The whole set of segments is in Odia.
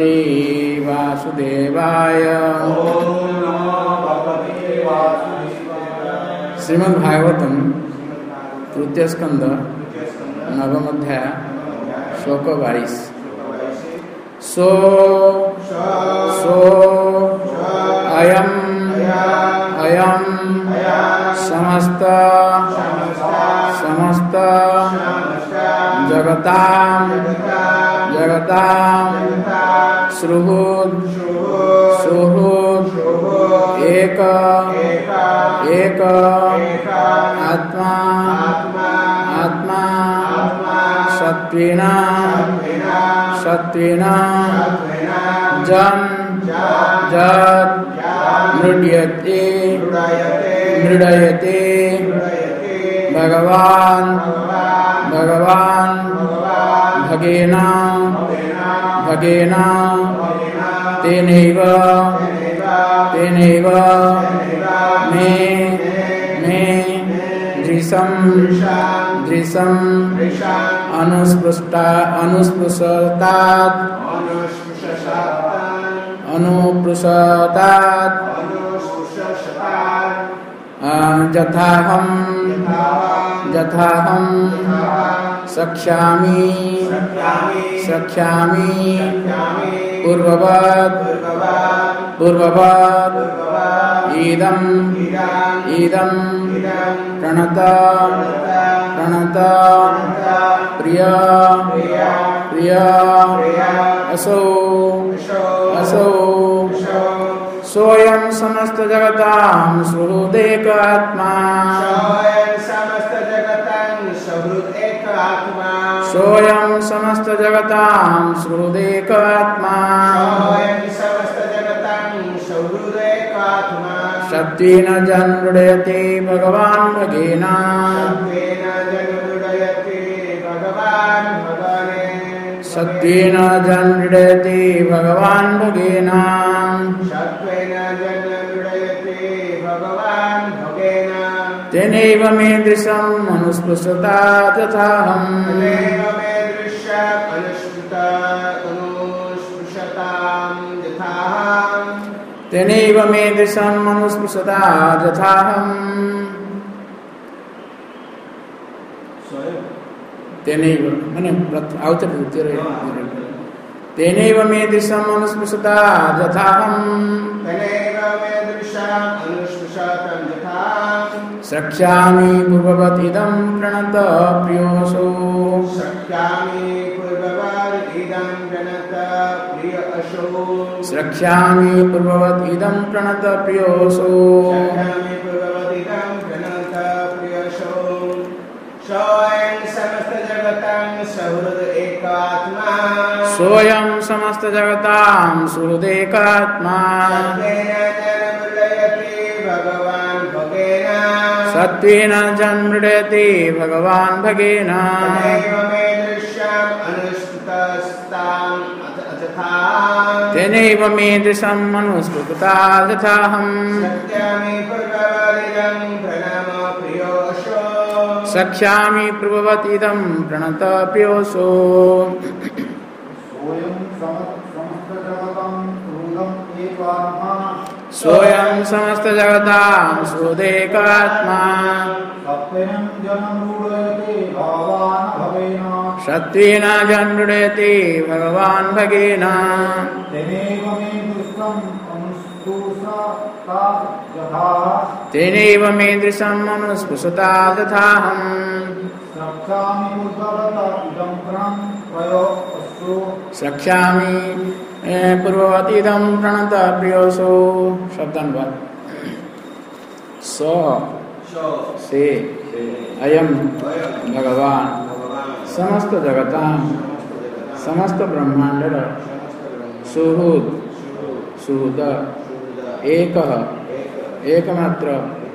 भगवते वासुदेवाय। श्रीमद् भागवतम तृतीय स्कंद नवम अध्याय श्लोक 22। सो अयम समस्त जगतां सुहृद एक आत्मा सत्वेन मृड्यते भगवान भगेन तेनैव मे दृशं अनुस्पृशतात् यथाहं सख्यामि पूर्ववत् इदं प्रणत प्रिय असौ सोऽयं समस्त जगतां सुहृदेक आत्मा। सोऽयं समस्त जगतां सुहृदेक आत्मा। सत्त्वेन जन्मृड्यते भगवान् भगेन। सत्त्वेन जन्मृड्यते भगवान् भगेन। तेनैव मे दृशं अनुस्पृशता तथाहम्। तेनैव मे दृशं अनुस्पृशता यथाहम्। तेनैव माने आवतर तेनैव मे दृशं अनुस्पृशता यथाहम्। सख्यामि पूर्ववत् इदं प्रणत प्रियोऽसौ। सख्यामि पूर्ववत् इदं प्रणत प्रियोऽसौ। सोऽयं समस्त जगतां सुहृदेक आत्मा। सत्त्वेन जन्मृड्यते भगवान् भगेन। तेनैव मे दृशम् अनुस्पृशता यथाहम्। सख्यामि पूर्ववत् इदं प्रणत प्रियोऽसौ। सोऽयं समस्त जगतां सुहृदेक आत्मा। सत्त्वेन जन्मृड्यते भगवान् भगेन। तेनैव मे दृशम् अनुस्पृशता यथाहम्। सख्यामि पूर्ववत् इदं प्रणत प्रियोऽसौ। शब्दानुवाद। से अयम भगवान समस्त जगतां समस्त ब्रह्मांडर सुहृद एकमात्र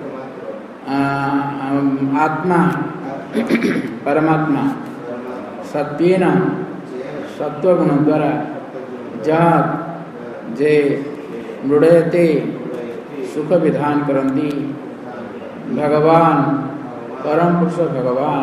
आत्मा परमात्मा सत्त्वेन सत्वगुण द्वारा जहाँ जे मृडयते सुख विधान करंती भगवान परम पुरुष भगवान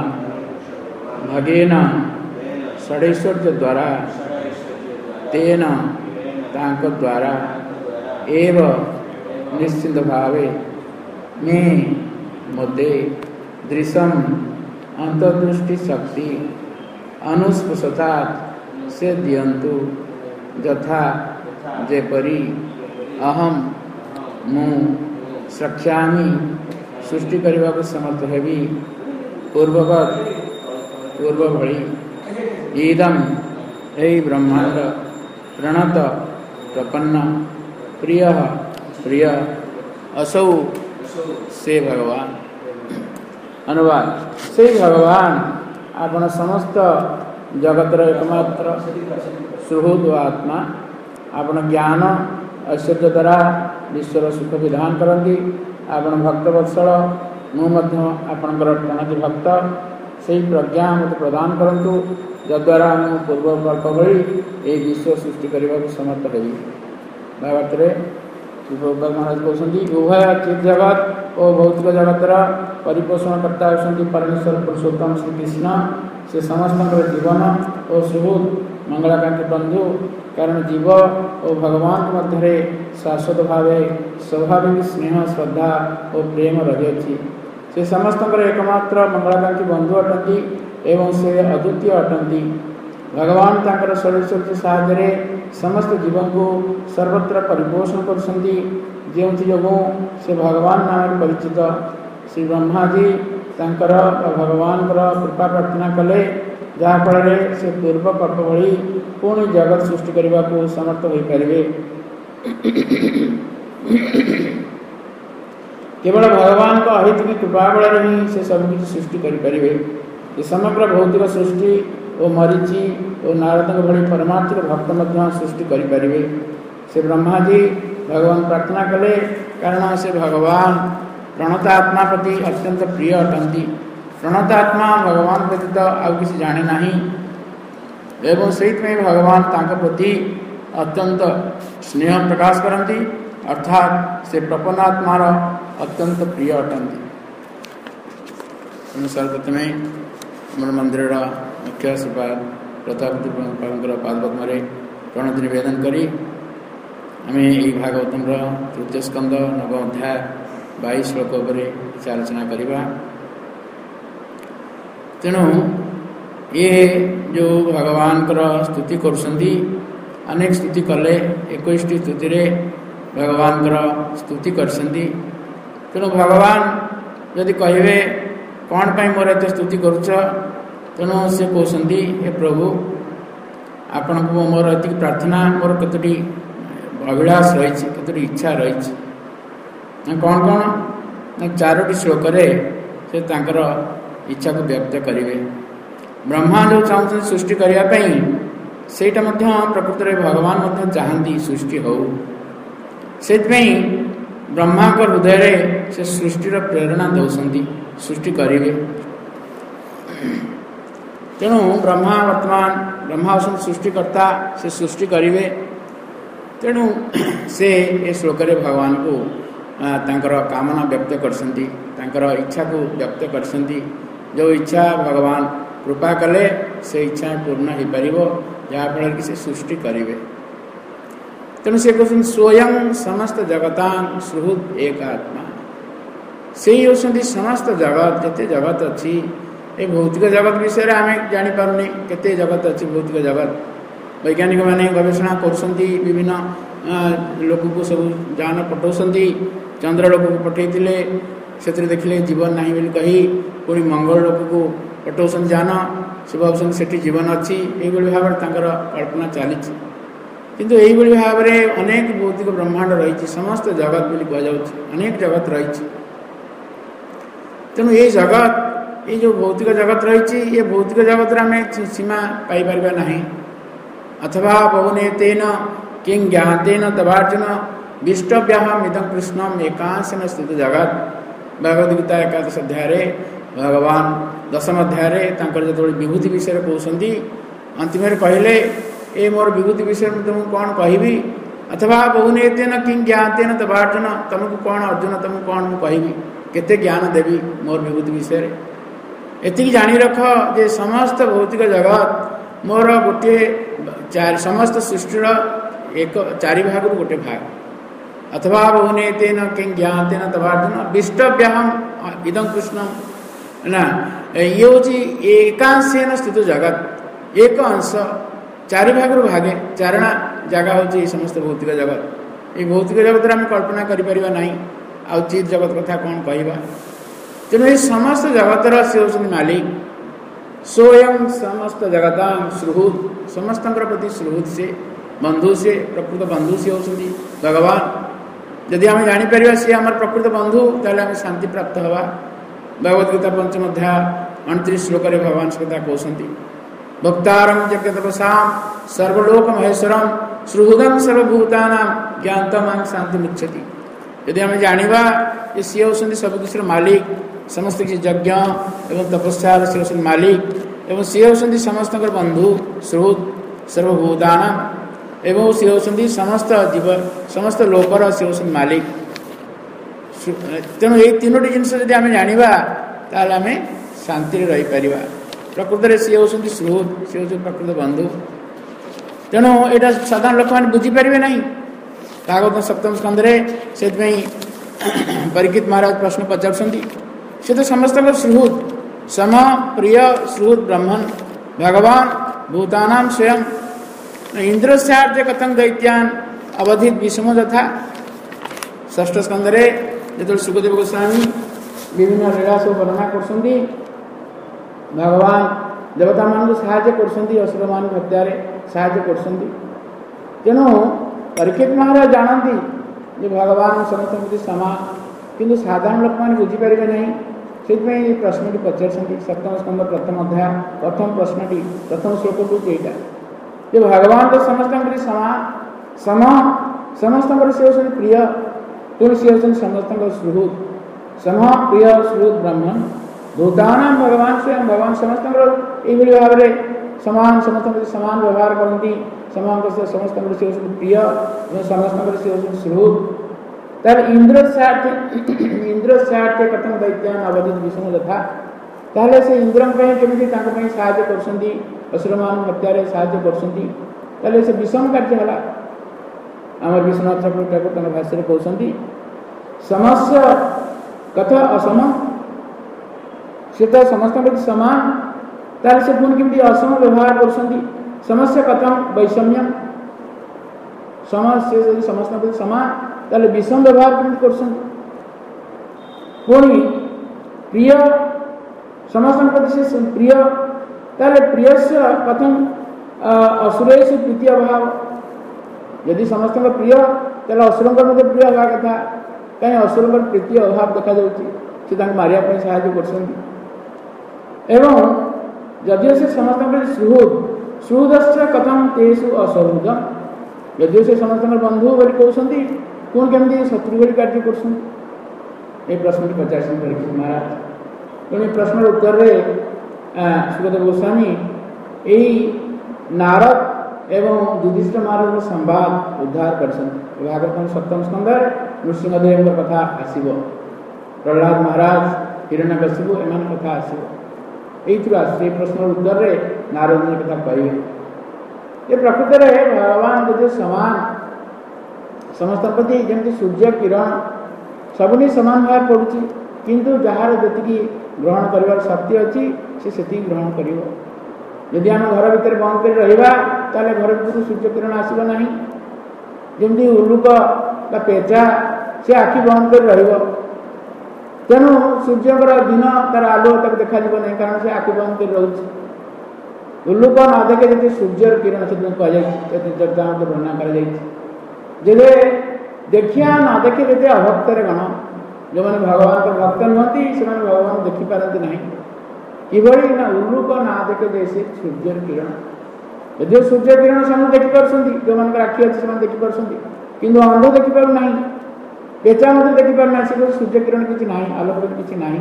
भगेन षडैश्वर्य द्वारा तेन तांक द्वारा एव निश्चिंत भावे में मुद्दे दृश्यम अंतर्दृष्टि शक्ति अनुस्पृशता से दियंतु यथा जेपरी अहम मु सख्यामी सृष्टि करने को समर्थ हेबी पूर्ववत पूर्व भली ईदम हे ब्रह्मांड प्रणत प्रपन्न प्रिय प्रिय असौ से भगवान। अनुवाद से भगवान आपण समस्त जगतर एकमात्र सुहृद आत्मा आपण ज्ञान ऐश्वर्य द्वारा विश्वर सुख विधान करती आपण भक्त वत्सल मुझे आपणकर प्रणति भक्त से प्रज्ञा मत प्रदान करंतु जद्वारा मुझे पूर्वकल्प भली ये विश्व सृष्टि करने को समर्थ हेबी। भागवत महाराज कहते उभय चित जगत और भौतिक जगतर परिपोषण करता होती परमेश्वर पुरुषोत्तम श्रीकृष्ण से समस्त जीवन और सुहृद मंगलाकांक्षी बंधु कारण जीव और भगवान मध्य शाश्वत भाव स्वाभाविक स्नेह श्रद्धा और प्रेम रही से समस्त एकमात्र मंगलाकांक्षी बंधु अटंती एवं से अद्वितीय अटंती। भगवान तांकर शरीर साहाय्य समस्त जीवन को सर्वत्र परिपोषण करछंती जो से भगवान नाम परिचित। श्री ब्रह्मा जी तांकर भगवान कृपा प्रार्थना कले जहाँफल से पूर्व कल्प भली पुणी जगत सृष्टि करने को समर्थ हो पारे। केवल भगवान को अहित कृपा बल ही से सबकि सृष्टि करें। समग्र भौतिक सृष्टि और मरीचि और नारद भली परमार्थिक भक्त सृष्टि करें। से ब्रह्मा जी भगवान प्रार्थना कले कारण से भगवान प्रणतात्मा प्रति अत्यंत प्रिय अटंती। प्रणतात्मा भगवान व्यतीत आउ किसी जाने नहीं एवं से भगवान तांक प्रति अत्यंत स्नेह प्रकाश करती अर्थात से प्रपन्नात्मार अत्यंत प्रिय अटंती। सर्वप्रथमे आम मंदिर मुख्य श्रीपाद प्रताप पादपद्म प्रणति निवेदन करी आम यही भागवतम तृतीय स्कंद नवम अध्याय 22 श्लोक पर किसी आलोचना करवा। तेणु ये जो भगवान स्तुति करुँगी अनेक स्तुति कले 21 स्तुति भगवान स्तुति करछंती। तेणु भगवान यदि कहे कौन पाई मोर एत स्तुति करुच तेणु से कहते हे प्रभु आपण को मोर एति प्रार्थना मोर कतोटी अभिलाष रही कतोटी इच्छा रही कौन कौन 4टी श्लोक से तांकर इच्छा को व्यक्त करेंगे। ब्रह्मा जो चाहते सृष्टि करने सेटा प्रकृत में भगवान चाहती सृष्टि हो से ब्रह्मा को हृदय से सृष्टिर प्रेरणा दौरान सृष्टि करेंगे। तेणु ब्रह्मा वर्तमान ब्रह्मा सृष्टिकर्ता से सृष्टि करेंगे। तेणु से ये श्लोक भगवान को तांकर कामना व्यक्त करछंती तांकर इच्छा को व्यक्त करछंती जो इच्छा भगवान कृपा कले से इच्छा पूर्ण हो पार जहाँफल कि से सृष्टि करेंगे। तेणु से कहते स्वयं समस्त जगता सुहृद एक आत्मा से ही होती समस्त जगत केते जगत अच्छी ये भौतिक जगत विषय आम जापारे केते जगत अच्छी भौतिक जगत वैज्ञानिक मैंने गवेषणा करुँगी विभिन्न लोक को सब जान पठाऊँगी चंद्र लोक को पठे से देखिले जीवन ना बोली कही पुणी मंगल लोक को पठाऊँ जान से भाव से जीवन अच्छी ये भाव में कल्पना चली किंतु यही भाव में अनेक भौतिक ब्रह्मांड रही समस्त जगत बोली कहुँ अनेक जगत रही। तेणु ये जगत ये जो भौतिक जगत रही ये भौतिक जगत आम सीमा पाइपर ना अथवा बहुने तेन किं ज्ञातेन तवार्जुन विष्टव्यहमिदं कृष्णम एकांशेन स्थित जगत। भगवद गीता 11 अध्याय भगवान 10 अध्याय जो विभूति विषय कहते अंतिम कहले ए मोर विभूति विषय में तुमको कौन कहबी अथवा बहुने तेन किं ज्ञातेन तवार्जुन तुमको कौन अर्जुन तुमको कौन कहि केते ज्ञान देवी मोर विभूति विषय एति जानी रख जे समस्त भौतिक जगत मोर गोटे समस्त सृष्टिर एक चारि भाग गोटे भाग अथवा बहुने तेन किं ज्ञातेन तवार्जुन विष्टव्यहम इदं कृष्णम ना ये हूँ एकांशेन स्थित जगत एक अंश चारि भाग भागे चारणा जगह हूँ समस्त भौतिक जगत ये भौतिक जगत आम कल्पना करें ना आ चित जगत कथा कौन कहवा तेणु ये समस्त जगतर सी हूँ मालिक स्वयं समस्त जगता सुहृद समस्त प्रति सुहृद से बंधु से प्रकृत बंधु से होती भगवान यदि आम जापर सी आम प्रकृत बंधु ताले आम शांति प्राप्त हवा भगवद्गीता पंचम अध्याय 29 श्लोक भगवान से कथा कहते भक्तारम जगतपसाम सर्वलोक महेश्वरम सुहृदम सर्वभूतानां ज्ञातम शांति मुच्छति यदि आम जाना ये सी होती सबकिछ मालिक समस्त किसी यज्ञ एवं तपस्या सी होती मालिक एवं सी होती समस्त बंधु सुहृद सर्वभूतानां एवं सी होती समस्त जीव समस्त लोकर सी होती मालिक तेणु ये तीनोटी जिनस जब आम जाना ताल आम शांति रहीपर प्रकृत में सी होती सुहृद सी हूँ प्रकृत बंधु तेणु यहाँ साधारण लोक मैंने बुझीपारे ना भागवत सप्तम स्कंदे से परीक्षित महाराज प्रश्न पचार से तो समस्त सुहृद सम प्रिय सुहृद ब्रह्मण भगवान भूतानां स्वयं इंद्रस्यार्थ कथं दैत्यान अवधित विषम तथा षष्ठ स्कंदे जो सुखदेव गोस्वामी विभिन्न लीला सब वर्णना कर भगवान देवता मान साहाय्य करसुर मान हत्या साहाय्य करेणु परीक्षित महाराज जानती जे भगवान समस्त समान किंतु साधारण लोक मैंने बुझीपारे ना से प्रश्न पचार सप्तम स्कंद प्रथम अध्याय प्रथम प्रश्न प्रथम श्लोक हूँ यहाँ जे भगवान तो समस्त समान सम समस्त सी हूँ प्रिय पुणी सी हूँ समस्त सुहृद सम प्रिय सुहृद ब्रह्मण भूतानां भगवान स्वयं भगवान समस्त ये भाव में समान समस्त समान व्यवहार करती समान समस्त सी हूँ प्रिय समस्त सी हूँ सुहृद तर इंद्र सार्थ कथम दैत्यान अवधित विषम तथा ताले से इंद्र केमी साहाय्य करसुर मान हत्या साहाय्य कर विषम कार्य है आम विश्वनाथ ठाकुर भाष्य कहते समस्य कथ असम से तो समस्त समान ताले से पुणी केमती असम व्यवहार कर समस्य कथम वैषम्यम समस्य यदि समस्त समान ताले विषम व्यवहार केमती कर पुणी प्रिय समस्त प्रति से प्रिय ताले प्रिय कथम असुरेश प्रीति अभाव यदि समस्त प्रिय ताले असुर मध्य प्रिय हवा कथा कहीं असुर प्रीति अभाव देखा जाए मारिया साहाय्य कर यदि से समस्त सुहृद सुहृद कथम तेषु असुहृद यदि से समस्त बंधु बोली कहते पुणी केमती शत्रु बोली कार्य कर प्रश्न पचार परीक्षित महाराज तेणु प्रश्न उत्तर सुखदेव गोस्वामी यही नारद एवं युधिष्ठिर महाराज संवाद उद्धार कर भागवत सप्तम स्कंद नृसिंहदेव कथा आसब प्रहलाद महाराज हिरण्यकशिपु एम कथा आसब ये प्रश्न उत्तर नारद ने कथा कहे ये प्रकृत में भगवान जो समान समस्त प्रति जमी सूर्य किरण सबुनी समान भाव पड़ुची किंतु जार जी ग्रहण कर शक्ति अच्छी से ग्रहण कर यदि आम घर भितर बंद कर रहा ताले घर भर सूर्य किरण आसब ना जमी उल्लुक पेचा से आखि बंद कर तेणु सूर्य दिन तार आलोक तक देखा ना कारण से आखि बंद कर रोच उल्लुक न देखे जब सूर्य किरण से कहना कर देखिया न देखे जब अभक्तर गण जो मैंने भगवान के भक्त नुहति से भगवान देखिपारती ना किभली ना उल्लुक ना देखे जैसे सूर्य किरण यदि सूर्य किरण से देखिपार जो मान आखि अच्छी से देखिपार किंतु अंध देखिपार ना पेचा मत देखिपार ना से सूर्य किरण किसी ना आलोक किसी ना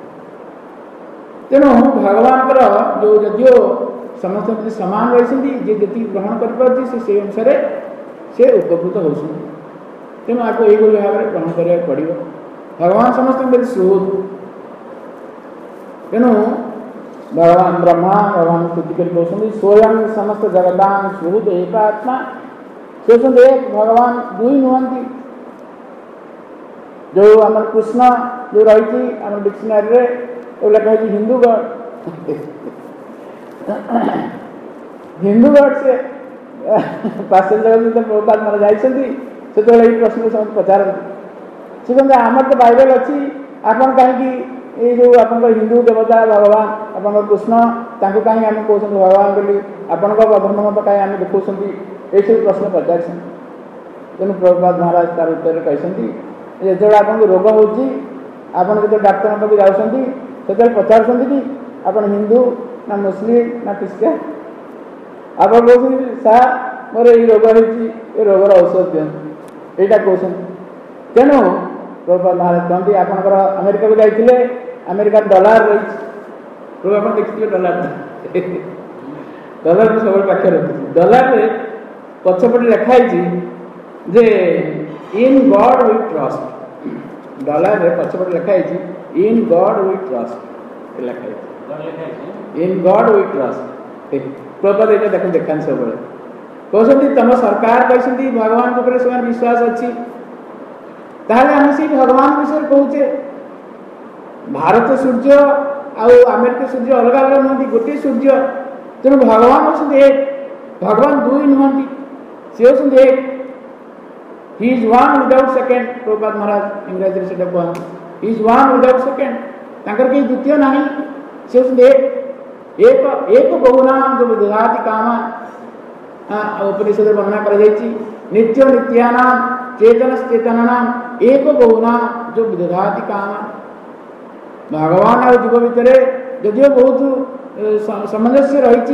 तेणु भगवान जो यदिओ समस्त समान रही जी ग्रहण कर से अनुसार से उपकृत हो तेणु आपको यही भाव में ग्रहण करा पड़ो भगवान समस्त सुहृद तेणु भगवान ब्रह्मा भगवान स्तुति कर स्वयं समस्त जगदान सुहृद एक आत्मा ସେ ହେଉଛନ୍ତି ଏକ, ଭଗବାନ ଦୁଇ ନୁହନ୍ତି। ଯେଉଁ ଆମର କୃଷ୍ଣ ଯେଉଁ ରହିଛି ଆମ ଡିକ୍ସନାରୀରେ ଲେଖା ହେଇଛି ହିନ୍ଦୁ ଗଡ୍। ହିନ୍ଦୁ ଗଡ୍ ସେ ପାଶ୍ଚାତ୍ୟ ଜଗତ ପ୍ରଭୁପାଦ ମାନେ ଯାଇଛନ୍ତି, ସେତେବେଳେ ଏଇ ପ୍ରଶ୍ନ ସମସ୍ତେ ପଚାରନ୍ତି। ସେ କହନ୍ତି ଆମର ତ ବାଇବେଲ ଅଛି, ଆପଣ କାହିଁକି ଏଇ ଯେଉଁ ଆପଣଙ୍କର ହିନ୍ଦୁ ଦେବତା ଭଗବାନ ଆପଣଙ୍କର କୃଷ୍ଣ, ତାଙ୍କୁ କାହିଁକି ଆମେ କହୁଛନ୍ତି ଭଗବାନ ବୋଲି, ଆପଣଙ୍କ ଅଧର୍ମ ମତ କାହିଁକି ଆମେ ଦେଖାଉଛନ୍ତି, ଏଇସବୁ ପ୍ରଶ୍ନ ପଚାରିଛନ୍ତି। ତେଣୁ ପ୍ରଭୁପାଦ ମହାରାଜ ତାର ଉତ୍ତରରେ କହିଛନ୍ତି, ଯେତେବେଳେ ଆପଣଙ୍କୁ ରୋଗ ହେଉଛି, ଆପଣ ଯେତେବେଳେ ଡାକ୍ତରଙ୍କ ପାଖକୁ ଯାଉଛନ୍ତି, ସେତେବେଳେ ପଚାରୁଛନ୍ତି କି ଆପଣ ହିନ୍ଦୁ ନା ମୁସଲିମ ନା ଖ୍ରୀଷ୍ଟିଆନ? ଆପଣ କହୁଛନ୍ତି ସାର୍ ମୋର ଏଇ ରୋଗ ହେଇଛି, ଏ ରୋଗର ଔଷଧ ଦିଅନ୍ତୁ, ଏଇଟା କହୁଛନ୍ତି। ତେଣୁ ପ୍ରଭୁପାଦ ମହାରାଜ କହନ୍ତି ଆପଣଙ୍କର ଆମେରିକାକୁ ଯାଇଥିଲେ, ଆମେରିକାର ଡଲାର ରହିଛି, ପ୍ରଭୁ ଆପଣ ଦେଖିଥିବେ ଡଲାର, ଡଲାରକୁ ସବୁବେଳେ ପାଖରେ ରଖିଛି। ଡଲାରରେ ପଛପଟେ ଲେଖା ହେଇଛି ଯେ ଇନ୍ ଗଡ୍ ୱି ଟ୍ରଷ୍ଟ। ଡଲାରରେ ପଛପଟେ ଲେଖା ହେଇଛି ଇନ୍ ଗଡ୍ ୱି ଟ୍ରଷ୍ଟ, ଲେଖା ହେଇଛି in God we trust. Prabhupada ଏଇଟା ଦେଖାନ୍ତି ସବୁବେଳେ, କହୁଛନ୍ତି ତମ ସରକାର କହିଛନ୍ତି ଭଗବାନଙ୍କ ଉପରେ ସେମାନେ ବିଶ୍ୱାସ ଅଛି, ତାହେଲେ ଆମେ ସେଇ ଭଗବାନ ବିଷୟରେ କହୁଛେ। ଭାରତ ସୂର୍ଯ୍ୟ ଆଉ ଆମେରିକା ସୂର୍ଯ୍ୟ ଅଲଗା ଅଲଗା ନୁହନ୍ତି, ଗୋଟିଏ ସୂର୍ଯ୍ୟ। ତେଣୁ ଭଗବାନ ହେଉଛନ୍ତି ଏକ, ଭଗବାନ ଦୁଇ ନୁହନ୍ତି, ସେ ହେଉଛନ୍ତି ଏକ। He is one without second. Prabhupada Maharaj ଇଂରାଜୀରେ ସେଟା କୁହନ୍ତି, he is one without second. ତାଙ୍କର କେହି ଦ୍ୱିତୀୟ ନାହିଁ, ସେ ହେଉଛନ୍ତି ଏକ। ଏକ ଏକ ବହୁନାମ ଯେଉଁ ଦଦାତି କାମାନ, ଉପନିଷଦରେ ବର୍ଣ୍ଣନା କରାଯାଇଛି। ନିତ୍ୟ ନିତ୍ୟାନାମ ଚେତନ ଚେତନାନାମ ଏକ ବହୁନାମ ଯେଉଁ ଦଦାତି କାମାନ। ଭଗବାନ ଆଉ ଜୀବ ଭିତରେ ଯଦିଓ ବହୁତ ସାମଞ୍ଜସ୍ୟ ରହିଛି,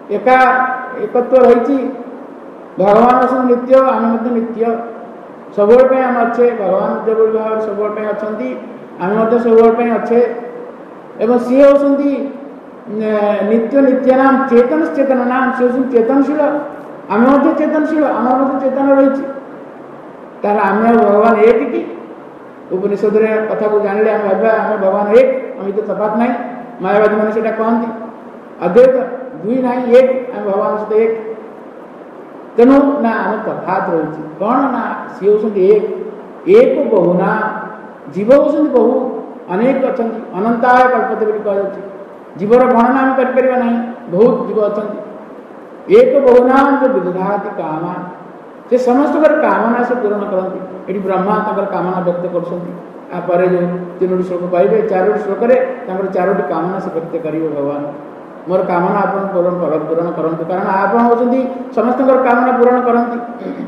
ଏକତ୍ୱ ରହିଛି। ଭଗବାନ ଅଛନ୍ତି ନିତ୍ୟ, ଆମେ ମଧ୍ୟ ନିତ୍ୟ, ସବୁବେଳେ ପାଇଁ ଆମେ ଅଛେ। ଭଗବାନ ଯେଭଳି ଭାବରେ ସବୁବେଳେ ପାଇଁ ଅଛନ୍ତି, ଆମେ ମଧ୍ୟ ସବୁବେଳେ ପାଇଁ ଅଛେ। ଏବଂ ସିଏ ହେଉଛନ୍ତି ନିତ୍ୟ ନିତ୍ୟାନାମ ଚେତନ ଚେତନାନାମ, ସେ ହେଉଛନ୍ତି ଚେତନଶୀଳ, ଆମେ ମଧ୍ୟ ଚେତନଶୀଳ, ଆମର ମଧ୍ୟ ଚେତନ ରହିଛି। ତାହେଲେ ଆମେ ଆଉ ଭଗବାନ ଏକ କି? ଉପନିଷଦରେ କଥାକୁ ଜାଣିଲେ ଆମେ ଭାବିବା ଆମେ ଭଗବାନ ଏକ, ଆମେ ତ ତଫାତ ନାହିଁ। ମାୟାବାଦୀ ମାନେ ସେଇଟା କହନ୍ତି ଅଦ୍ୱୈତ, ଦୁଇ ନାହିଁ, ଏକ, ଆମେ ଭଗବାନ ସହିତ ଏକ। ତେଣୁ ନା ଆମ ତଫାତ ରହୁଛି କ'ଣ ନା ସିଏ ହେଉଛନ୍ତି ଏକ, ଏକ ବହୁନା। ଜୀବ ହେଉଛନ୍ତି ବହୁ, ଅନେକ ଅଛନ୍ତି, ଅନନ୍ତାୟ କଳ୍ପତେ ବୋଲି କୁହାଯାଉଛି। ଜୀବର ଗଣନା ଆମେ କରିପାରିବା ନାହିଁ, ବହୁତ ଜୀବ ଅଛନ୍ତି। ଏକ ବହୁନାମ ଯେଉଁ ବିଦଧାତି କାମା, ସେ ସମସ୍ତଙ୍କର କାମନା ସେ ପୂରଣ କରନ୍ତି। ଏଠି ବ୍ରହ୍ମା ତାଙ୍କର କାମନା ବ୍ୟକ୍ତ କରୁଛନ୍ତି। ତାପରେ ଯେଉଁ 3ଟି ଶ୍ଲୋକ ପାଇବେ, 4ଟି ଶ୍ଲୋକରେ ତାଙ୍କର 4ଟି କାମନା ସେ ବ୍ୟକ୍ତ କରିବେ। ଭଗବାନ ମୋର କାମନା ଆପଣ ପୂରଣ କରନ୍ତୁ, କାରଣ ଆପଣ ହେଉଛନ୍ତି ସମସ୍ତଙ୍କର କାମନା ପୂରଣ କରନ୍ତି।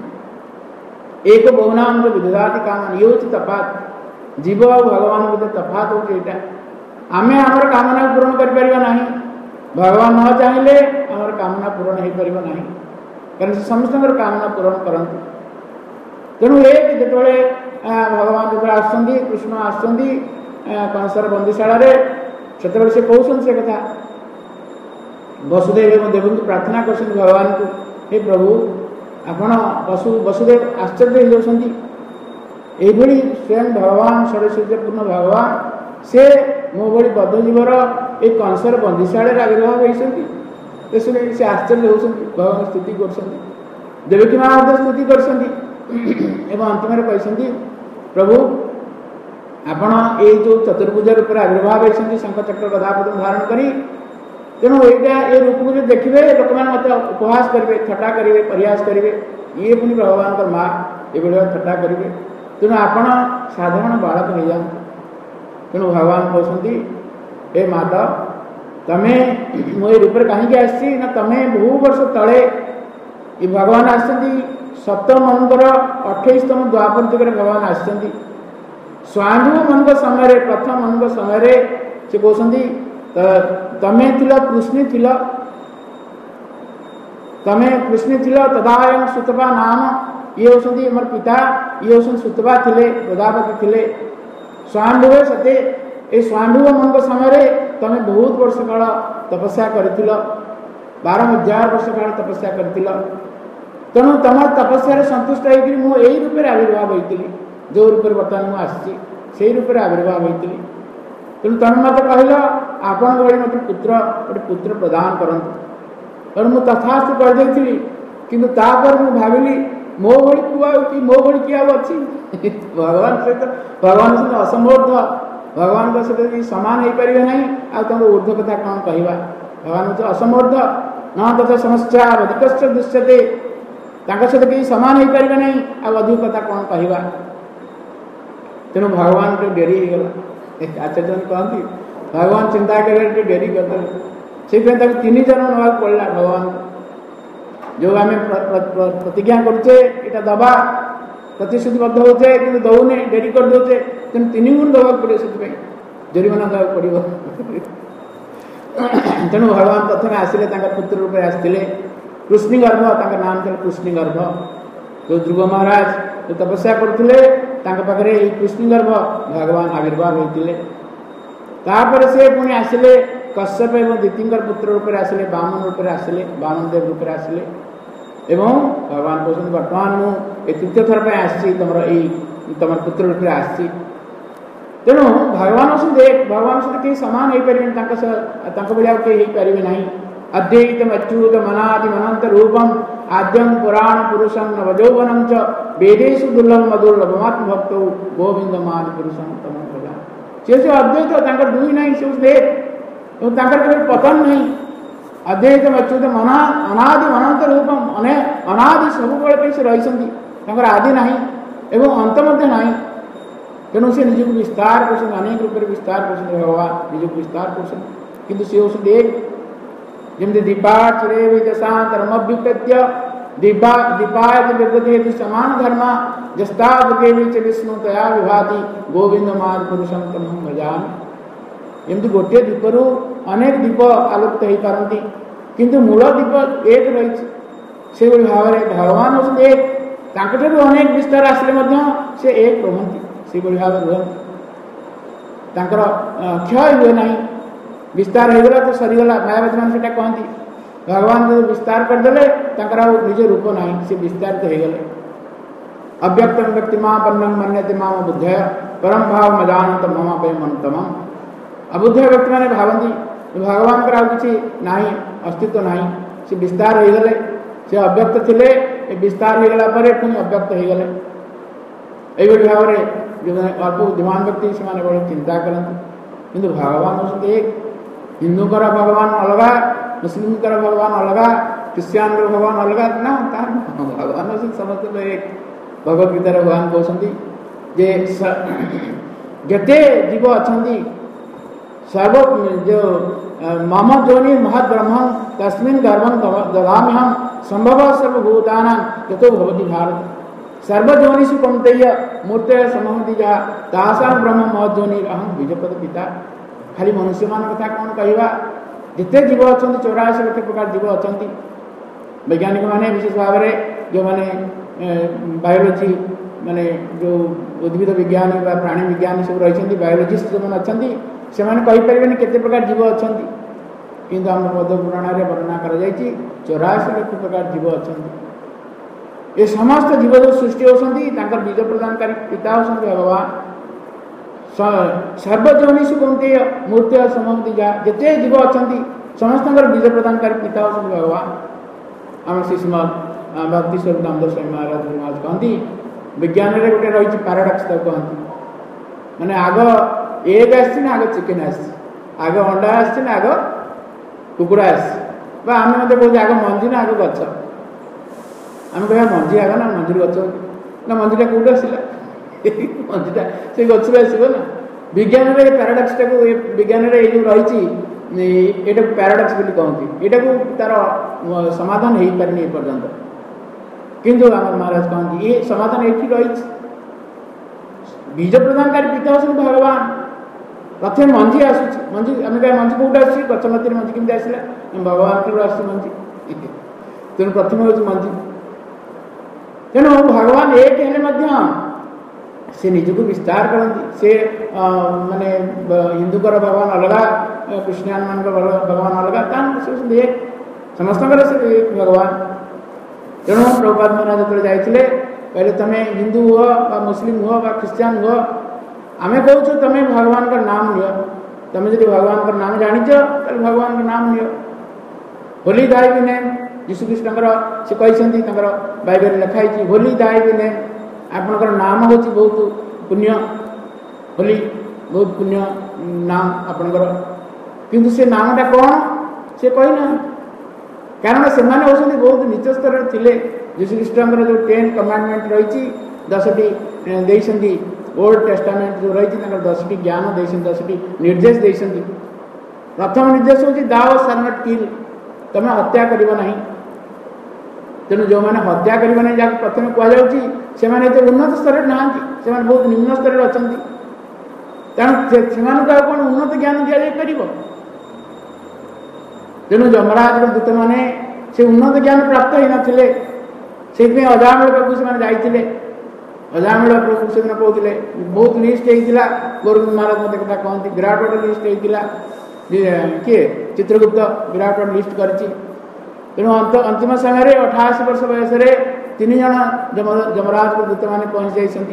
ଏକ ବହୁନାମ ଯେଉଁ ବିଦଧାତି କାମନା, ଇଏ ହେଉଛି ତଫାତ। ଜୀବ ଆଉ ଭଗବାନ ଭିତରେ ତଫାତ ହେଉଛି ଏଇଟା। ଆମେ ଆମର କାମନାକୁ ପୂରଣ କରିପାରିବା ନାହିଁ, ଭଗବାନ ନ ଚାହିଁଲେ ଆମର କାମନା ପୂରଣ ହୋଇପାରିବ ନାହିଁ, କାରଣ ସେ ସମସ୍ତଙ୍କର କାମନା ପୂରଣ କରନ୍ତି। ତେଣୁ ଏକ ଯେତେବେଳେ ଭଗବାନ ଯେତେବେଳେ ଆସୁଛନ୍ତି, କୃଷ୍ଣ ଆସୁଛନ୍ତି କଂସର ବନ୍ଦୀଶାଳାରେ, ସେତେବେଳେ ସେ କହୁଛନ୍ତି ସେ କଥା। ବସୁଦେବ ଏବଂ ଦେବଙ୍କୁ ପ୍ରାର୍ଥନା କରୁଛନ୍ତି ଭଗବାନଙ୍କୁ, ହେ ପ୍ରଭୁ ଆପଣ ବସୁଦେବ ଆଶ୍ଚର୍ଯ୍ୟ ହେଇଯାଉଛନ୍ତି। ଏଇଭଳି ସ୍ୱୟଂ ଭଗବାନ ଷଡ଼ୈଶ୍ୱର୍ଯ୍ୟପୂର୍ଣ୍ଣ ଭଗବାନ ସେ ମୋ ଭଳି ବଦ୍ଧଜୀବର ଏଇ କଂସର ବନ୍ଦୀଶାଳାରେ ଆବିର୍ଭାବ ହୋଇଛନ୍ତି। ଶୁଣି ସେ ଆଶ୍ଚର୍ଯ୍ୟ ହେଉଛନ୍ତି, ଭଗବାନ ସ୍ତୁତି କରୁଛନ୍ତି, ଦେବକୀ ମା ମଧ୍ୟ ସ୍ତୁତି କରିଛନ୍ତି। ଏବଂ ଅନ୍ତିମରେ କହିଛନ୍ତି ପ୍ରଭୁ ଆପଣ ଏଇ ଯେଉଁ ଚତୁର୍ଭୁଜ ରୂପରେ ଆବିର୍ଭାବ ହୋଇଛନ୍ତି ଶଙ୍ଖଚକ୍ର ଗଦାପଦ୍ମ ଧାରଣ କରି, ତେଣୁ ଏଇଟା ଏ ରୂପକୁ ଯଦି ଦେଖିବେ ଲୋକମାନେ ମୋତେ ଉପହାସ କରିବେ, ଥଟ୍ଟା କରିବେ, ପରିହାସ କରିବେ, ଇଏ ପୁଣି ଭଗବାନଙ୍କର ମା ଏଭଳି ଥଟ୍ଟା କରିବେ, ତେଣୁ ଆପଣ ସାଧାରଣ ବାଳକ ନେଇଯାଆନ୍ତୁ। ତେଣୁ ଭଗବାନ କହୁଛନ୍ତି ହେ ମାତ, ତମେ ମୁଁ ଏ ରୂପରେ କାହିଁକି ଆସିଛି ନା ତମେ ବହୁ ବର୍ଷ ତଳେ ଏ ଭଗବାନ ଆସିଛନ୍ତି। ସପ୍ତମଙ୍କର 28ତମ ଦ୍ୱାପର ଯୁଗରେ ଭଗବାନ ଆସିଛନ୍ତି। ସ୍ୱୟଂଭୂ ମନୁଙ୍କ ସମୟରେ, ପ୍ରଥମ ମନୁଙ୍କ ସମୟରେ ସେ କହୁଛନ୍ତି ତମେ ଥିଲ କୃଷ୍ଣ ଥିଲ ତଦାୟଂ ସୁତପା ନାମ। ଇଏ ହେଉଛନ୍ତି ଆମର ପିତା, ଇଏ ହେଉଛନ୍ତି ସୁତପା ଥିଲେ, ପ୍ରଜାପତି ଥିଲେ। ସ୍ୱୟଂଭୂ ସତେ এই ସ୍ୱୟଂଭୂ ମନୁଙ୍କ ସମୟରେ ତମେ ବହୁତ ବର୍ଷ କାଳ ତପସ୍ୟା କରିଥିଲ, 12,000 ବର୍ଷ କାଳ ତପସ୍ୟା କରିଥିଲ। ତେଣୁ ତମ ତପସ୍ୟାରେ ସନ୍ତୁଷ୍ଟ ହେଇକରି ମୁଁ ଏଇ ରୂପରେ ଆବିର୍ଭାବ ହୋଇଥିଲି, ଯେଉଁ ରୂପରେ ବର୍ତ୍ତମାନ ମୁଁ ଆସିଛି ସେଇ ରୂପରେ ଆବିର୍ଭାବ ହୋଇଥିଲି। ତେଣୁ ତମେ ମୋତେ କହିଲ ଆପଣଙ୍କ ଭଳି ମୋତେ ଗୋଟେ ପୁତ୍ର ପ୍ରଦାନ କରନ୍ତୁ। ତେଣୁ ମୁଁ ତଥାସ୍ତୁ କରିଦେଇଥିଲି, କିନ୍ତୁ ତାପରେ ମୁଁ ଭାବିଲି ମୋ ଭଳି କୁଆ କି ମୋ ଭଳି କିଏ ଆଉ ଅଛି? ଭଗବାନ ସହିତ ଅସମର୍ଥ, ଭଗବାନଙ୍କ ସହିତ ଯଦି ସମାନ ହେଇପାରିବେ ନାହିଁ ଆଉ ତାଙ୍କୁ ଉର୍ଦ୍ଧ୍ୱ କଥା କ'ଣ କହିବା? ଭଗବାନ ହେଉଛି ଅସମର୍ଥ, ନ ତଥା ସମସ୍ୟା ଅଧିକଶ୍ଚ ଦୃଶ୍ୟତେ, ତାଙ୍କ ସହିତ କେହି ସମାନ ହେଇପାରିବେ ନାହିଁ ଆଉ ଅଧିକ କଥା କ'ଣ କହିବା? ତେଣୁ ଭଗବାନ ଟିକେ ଡେରି ହେଇଗଲା। ଆଚାର୍ଯ୍ୟ କହନ୍ତି ଭଗବାନ ଚିନ୍ତା କଲେ ଟିକେ ଡେରି କରିଦେଲେ, ସେଇଥିପାଇଁ ତାକୁ 3 ଜନ୍ମ ନେବାକୁ ପଡ଼ିଲା। ଭଗବାନ ଯେଉଁ ଆମେ ପ୍ରତିଜ୍ଞା କରୁଛେ ଏଇଟା ଦେବା, ପ୍ରତିଶ୍ରୁତିବଦ୍ଧ ହେଉଛେ କିନ୍ତୁ ଦେଉନେ, ଡେରି କରିଦେଉଛେ, ତେଣୁ 3 ଗୁଣ ଦେବାକୁ ପଡ଼ିବ, ସେଥିପାଇଁ ଜରିମାନା ଦେବାକୁ ପଡ଼ିବ। ତେଣୁ ଭଗବାନ ପ୍ରଥମେ ଆସିଲେ, ତାଙ୍କ ପୁତ୍ର ରୂପେ ଆସିଥିଲେ କୃଷ୍ଣିଗର୍ଭ, ତାଙ୍କ ନାମ ଥିଲା କୃଷ୍ଣିଗର୍ଭ। ଯେଉଁ ଧ୍ରୁବ ମହାରାଜ ଯେଉଁ ତପସ୍ୟା କରୁଥିଲେ ତାଙ୍କ ପାଖରେ ଏଇ କୃଷ୍ଣିଗର୍ଭ ଭଗବାନ ଆବିର୍ଭାବ ହୋଇଥିଲେ। ତାପରେ ସେ ପୁଣି ଆସିଲେ କଶ୍ୟପ ଏବଂ ଦିତିଙ୍କର ପୁତ୍ର ରୂପରେ ଆସିଲେ, ବାମନ ରୂପରେ ଆସିଲେ, ବାମନ ଦେବ ରୂପରେ ଆସିଲେ। ଏବଂ ଭଗବାନ କହୁଛନ୍ତି ବର୍ତ୍ତମାନ ମୁଁ ଏ 3ୟ ଥର ପାଇଁ ଆସିଛି, ତମର ପୁତ୍ର ରୂପରେ ଆସିଛି। ତେଣୁ ଭଗବାନ ଅଛନ୍ତି ଏକ, ଭଗବାନ ସହିତ କେହି ସମାନ ହେଇପାରିବେନି, ତାଙ୍କ ଭଳି ଆଉ କେହି ହେଇପାରିବେ ନାହିଁ। ଅଦ୍ୱୈତମ୍ ଅଚ୍ୟୁତମ୍ ଅନାଦିମ୍ ଅନନ୍ତ ରୂପମ୍ ଆଦ୍ୟଂ ପୁରାଣ ପୁରୁଷଂ ନବଯୌବନଂ ଚ ବେଦେଷୁ ଦୁର୍ଲଭ ମଧୁର୍ଲଭମାତ୍ମ ଭକ୍ତ ଗୋବିନ୍ଦମ୍ ଆଦି ପୁରୁଷଂ ତମଂ ଭଜାମି। ସେ ହେଉଛି ଅଦ୍ୱୈତ, ତାଙ୍କର ଦୁଇ ନାହିଁ, ସେ ହେଉଛି ଏକ ଏବଂ ତାଙ୍କର କେବେ ପତନ ନାହିଁ। ଅଦ୍ୱୈତମ୍ ଅଚ୍ୟୁତମ୍ ଅନାଦିମ୍ ଅନନ୍ତ ରୂପମ୍, ଅନାଦି ସବୁବେଳେ ପାଇଁ ସେ ରହିଛନ୍ତି, ତାଙ୍କର ଆଦି ନାହିଁ ଏବଂ ଅନ୍ତ ମଧ୍ୟ ନାହିଁ। ତେଣୁ ସେ ନିଜକୁ ବିସ୍ତାର କରୁଛନ୍ତି, ଅନେକ ରୂପରେ ବିସ୍ତାର କରୁଛନ୍ତି, ଭଗବାନ ନିଜକୁ ବିସ୍ତାର କରୁଛନ୍ତି, କିନ୍ତୁ ସେ ହେଉଛନ୍ତି ଏକ। ଯେମିତି ଦୀପାଚରେ ଦଶାନ୍ତରମଭ୍ୟୁପେତ୍ୟ ଦୀପାୟ ବିଗତି ହେତୁ ସମାନ ଧର୍ମ ଜସ୍ତାଦୁକେ ବିଷ୍ଣୁ ତୟା ବିଭାତି ଗୋବିନ୍ଦମାଦ ପୁରୁଷଂ ତମଂ ଭଜାମି। ଏମିତି ଗୋଟିଏ ଦୀପରୁ ଅନେକ ଦୀପ ଆଲୋକିତ ହେଇପାରନ୍ତି, କିନ୍ତୁ ମୂଳ ଦୀପ ଏକ ରହିଛି। ସେଭଳି ଭାବରେ ଭଗବାନ ହେଉଛନ୍ତି ଏକ, ତାଙ୍କଠାରୁ ଅନେକ ବିସ୍ତାର ଆସିଲେ ମଧ୍ୟ ସେ ଏକ ରୁହନ୍ତି, ସେଭଳି ଭାବରେ ରୁହନ୍ତି, ତାଙ୍କର କ୍ଷୟ ହୁଏ ନାହିଁ। ବିସ୍ତାର ହେଇଗଲା ତ ସରିଗଲା, ମାୟାବାଦୀମାନେ ସେଇଟା କହନ୍ତି। ଭଗବାନ ଯଦି ବିସ୍ତାର କରିଦେଲେ ତାଙ୍କର ଆଉ ନିଜ ରୂପ ନାହିଁ, ସେ ବିସ୍ତାରିତ ହେଇଗଲେ। ଅବ୍ୟକ୍ତଂ ବ୍ୟକ୍ତିମାପନ୍ନଂ ମନ୍ୟତେ ମାମ ବୁଦ୍ଧୟ ପରମ ଭାବ ମଜାନତ ମମ ପାଇଁ ମନ୍ତମମ୍। ଅବୁଦ୍ଧ ବ୍ୟକ୍ତିମାନେ ଭାବନ୍ତି ଭଗବାନଙ୍କର ଆଉ କିଛି ନାହିଁ, ଅସ୍ତିତ୍ୱ ନାହିଁ, ସେ ବିସ୍ତାର ହେଇଗଲେ। ସେ ଅବ୍ୟକ୍ତ ଥିଲେ, ଏ ବିସ୍ତାର ହେଇଗଲା ପରେ ପୁଣି ଅବ୍ୟକ୍ତ ହେଇଗଲେ। ଏଇଭଳି ଭାବରେ ଯେଉଁମାନେ ଅଳ୍ପ ବୁଦ୍ଧିମାନ ବ୍ୟକ୍ତି ସେମାନେ ବଡ଼ ଚିନ୍ତା କରନ୍ତି, କିନ୍ତୁ ଭଗବାନ ହେଉଛନ୍ତି ଏକ। ହିନ୍ଦୁଙ୍କର ଭଗବାନ ଅଲଗା, ମୁସଲିମଙ୍କର ଭଗବାନ ଅଲଗା, ଖ୍ରୀଷ୍ଟିଆନର ଭଗବାନ ଅଲଗା ନା, ତାର ଭଗବାନ ହେଉଛନ୍ତି ସମସ୍ତଙ୍କ ଏକ। ଭଗବଦ୍ଗୀତାରେ ଭଗବାନ କହୁଛନ୍ତି ଯେ ଯେତେ ଜୀବ ଅଛନ୍ତି ଯେଉଁ ମମ ଯୋନି ମହଦ୍ବ୍ରହ୍ମ ତସ୍ମିନ୍ ଗର୍ଭଂ ଦଦାମ୍ୟହଂ ସମ୍ଭବ ସର୍ବଭୂତାନାଂ ଯତୋ ଭବତି ଭାରତ ସର୍ବଯୋନିଷୁ କୌନ୍ତେୟ ମୂର୍ତ୍ତୟ ସମହତି ଯାହା ତାସାଂ ବ୍ରହ୍ମ ମହଦ୍ଯୋନି ଅହଂ ବୀଜପତି ପିତା। ଖାଲି ମନୁଷ୍ୟମାନଙ୍କ କଥା କ'ଣ କହିବା, ଯେତେ ଜୀବ ଅଛନ୍ତି 84 ଲକ୍ଷ ପ୍ରକାର ଜୀବ ଅଛନ୍ତି। ବୈଜ୍ଞାନିକମାନେ ବିଶେଷ ଭାବରେ ଯେଉଁମାନେ ବାୟୋଲୋଜି ମାନେ ଯେଉଁ ଉଦ୍ଭିଦ ବିଜ୍ଞାନୀ ବା ପ୍ରାଣୀ ବିଜ୍ଞାନୀ ସବୁ ରହିଛନ୍ତି, ବାୟୋଲୋଜିଷ୍ଟ ଯେଉଁମାନେ ଅଛନ୍ତି, ସେମାନେ କହିପାରିବେନି କେତେ ପ୍ରକାର ଜୀବ ଅଛନ୍ତି, କିନ୍ତୁ ଆମ ପଦ୍ମ ପୁରାଣରେ ବର୍ଣ୍ଣନା କରାଯାଇଛି 84 ଲକ୍ଷ ପ୍ରକାର ଜୀବ ଅଛନ୍ତି। ଏ ସମସ୍ତ ଜୀବ ଯେଉଁ ସୃଷ୍ଟି ହେଉଛନ୍ତି ତାଙ୍କର ବୀଜ ପ୍ରଦାନକାରୀ ପିତା ହେଉଛନ୍ତି ଭଗବାନ। ସର୍ବଯୋନିଷୁ କୌନ୍ତେୟ ମୂର୍ତ୍ତି ସମହତି ଯାହା, ଯେତେ ଜୀବ ଅଛନ୍ତି ସମସ୍ତଙ୍କର ବୀଜ ପ୍ରଦାନକାରୀ ପିତା ହେଉଛନ୍ତି ଭଗବାନ। ଆମର ଶ୍ରୀଶ୍ରୀମଦ ଭକ୍ତି ସ୍ୱରୂପ ଦାମୋଦର ସ୍ୱାମୀ ମହାରାଜ କହନ୍ତି ବିଜ୍ଞାନରେ ଗୋଟେ ରହିଛି ପାରାଡକ୍ସ, ତାକୁ କହନ୍ତି। ମାନେ ଆଗ ଏଗ୍ ଆସିଛି ନା ଆଗ ଚିକେନ୍ ଆସିଛି, ଆଗ ଅଣ୍ଡା ଆସିଛି ନା ଆଗ କୁକୁଡ଼ା ଆସିଛି, ବା ଆମେ ମଧ୍ୟ କହୁଛେ ଆଗ ମଞ୍ଜି ନା ଆଗ ଗଛ। ଆମେ କହିବା ମଞ୍ଜି ଆଗ ନା ମଞ୍ଜିରୁ ଗଛ ନା, ମଞ୍ଜିଟା କେଉଁଠୁ ଆସିଲା? ମଞ୍ଜିଟା ସେଇ ଗଛରୁ ଆସିବ ନା। ବିଜ୍ଞାନରେ ଏ ପାରାଡକ୍ସଟାକୁ, ଏ ବିଜ୍ଞାନରେ ଏଇ ଯେଉଁ ରହିଛି ଏଇଟାକୁ ପାରାଡକ୍ସ ବୋଲି କହନ୍ତି। ଏଇଟାକୁ ତାର ସମାଧାନ ହେଇପାରିନି ଏପର୍ଯ୍ୟନ୍ତ, କିନ୍ତୁ ଆମର ମହାରାଜ କହନ୍ତି ଏ ସମାଧାନ ଏଇଠି ରହିଛି। ବୀଜ ପ୍ରଦାନକାରୀ ପିତା ହେଉଛନ୍ତି ଭଗବାନ। ପ୍ରଥମେ ମଞ୍ଜି ଆସୁଛି, ମଞ୍ଜି ଆମେ କହିବା ମଞ୍ଜି କେଉଁଠୁ ଆସୁଛି? ଗଛ ମଧ୍ୟରେ ମଞ୍ଜି କେମିତି ଆସିଲା? ଭଗବାନଙ୍କର ଆସୁଛି ମଞ୍ଜି, ତେଣୁ ପ୍ରଥମେ ହେଉଛି ମଞ୍ଜି। ତେଣୁ ଭଗବାନ ଏକ ହେଲେ ମଧ୍ୟ ସେ ନିଜକୁ ବିସ୍ତାର କରନ୍ତି। ସେ ମାନେ ହିନ୍ଦୁଙ୍କର ଭଗବାନ ଅଲଗା, ଖ୍ରୀଷ୍ଟିଆନମାନଙ୍କର ଭଗବାନ ଅଲଗା, ତା ସେ ଏକ, ସମସ୍ତଙ୍କର ସେ ଏକ ଭଗବାନ। ତେଣୁ ପ୍ରଭୁପାଦ ମହାରାଜ ଯେତେବେଳେ ଯାଇଥିଲେ କହିଲେ ତମେ ହିନ୍ଦୁ ହୁଅ ବା ମୁସଲିମ ହୁଅ ବା ଖ୍ରୀଷ୍ଟିଆନ ହୁଅ, ଆମେ କହୁଛୁ ତମେ ଭଗବାନଙ୍କର ନାମ ନିଅ। ତମେ ଯଦି ଭଗବାନଙ୍କର ନାମ ଜାଣିଛ ତାହେଲେ ଭଗବାନଙ୍କର ନାମ ନିଅ। ହୋଲି ଦାଇ ବି ନେମ୍, ଯୀଶୁଖ୍ରୀଷ୍ଟଙ୍କର ସେ କହିଛନ୍ତି ତାଙ୍କର ବାଇବେଲରେ ଲେଖା ହେଇଛି ହୋଲି ଦାଇ ବି ନେମ୍, ଆପଣଙ୍କର ନାମ ହେଉଛି ବହୁତ ପୁଣ୍ୟ, ହୋଲି ବହୁତ ପୁଣ୍ୟ ନାମ ଆପଣଙ୍କର। କିନ୍ତୁ ସେ ନାମଟା କ'ଣ ସେ କହିନାହାନ୍ତି, କାରଣ ସେମାନେ ହେଉଛନ୍ତି ବହୁତ ନିଚ ସ୍ତରରେ ଥିଲେ। ଯୀଶୁଖ୍ରୀଷ୍ଟଙ୍କର ଯେଉଁ 10 କମାଣ୍ଡମେଣ୍ଟ ରହିଛି, 10ଟି ଦେଇଛନ୍ତି, ଓଲ୍ଡ ଟେଷ୍ଟାମେଣ୍ଟ ଯେଉଁ ରହିଛି ତାଙ୍କର 10ଟି ଜ୍ଞାନ ଦେଇଛନ୍ତି, 10ଟି ନିର୍ଦ୍ଦେଶ ଦେଇଛନ୍ତି। ପ୍ରଥମ ନିର୍ଦ୍ଦେଶ ହେଉଛି ଦାଓ ସାଲ୍ ନଟ୍ କିଲ୍, ତମେ ହତ୍ୟା କରିବ ନାହିଁ। ତେଣୁ ଯେଉଁମାନେ ହତ୍ୟା କରିବ ନାହିଁ ଯାହାକୁ ପ୍ରଥମେ କୁହାଯାଉଛି, ସେମାନେ ଏତେ ଉନ୍ନତ ସ୍ତରରେ ନାହାନ୍ତି, ସେମାନେ ବହୁତ ନିମ୍ନ ସ୍ତରରେ ଅଛନ୍ତି। ତେଣୁ ସେମାନଙ୍କୁ ଆଉ କ'ଣ ଉନ୍ନତ ଜ୍ଞାନ ଦିଆଯାଇପାରିବ? ତେଣୁ ଯମରାଜର ଦୂତମାନେ ସେ ଉନ୍ନତ ଜ୍ଞାନ ପ୍ରାପ୍ତ ହୋଇନଥିଲେ, ସେଇଥିପାଇଁ ଅଜାମିଳ ପାଖକୁ ସେମାନେ ଯାଇଥିଲେ। ଅଜାମିଳ ପ୍ରଭୁ ସେଦିନ କହୁଥିଲେ ବହୁତ ଲିଷ୍ଟ ହେଇଥିଲା, ଗୋବିନ୍ଦ ମହାରାଜ ମୋତେ କଥା କହନ୍ତି ବିରାଟ ବଡ଼ ଲିଷ୍ଟ ହେଇଥିଲା। କିଏ? ଚିତ୍ରଗୁପ୍ତ ବିରାଟ ବଡ଼ ଲିଷ୍ଟ କରିଛି। ତେଣୁ ଅନ୍ତିମ ସମୟରେ 88 ବର୍ଷ ବୟସରେ 3 ଜଣ ଯମରାଜର ଦୂତମାନେ ପହଞ୍ଚି ଯାଇଛନ୍ତି।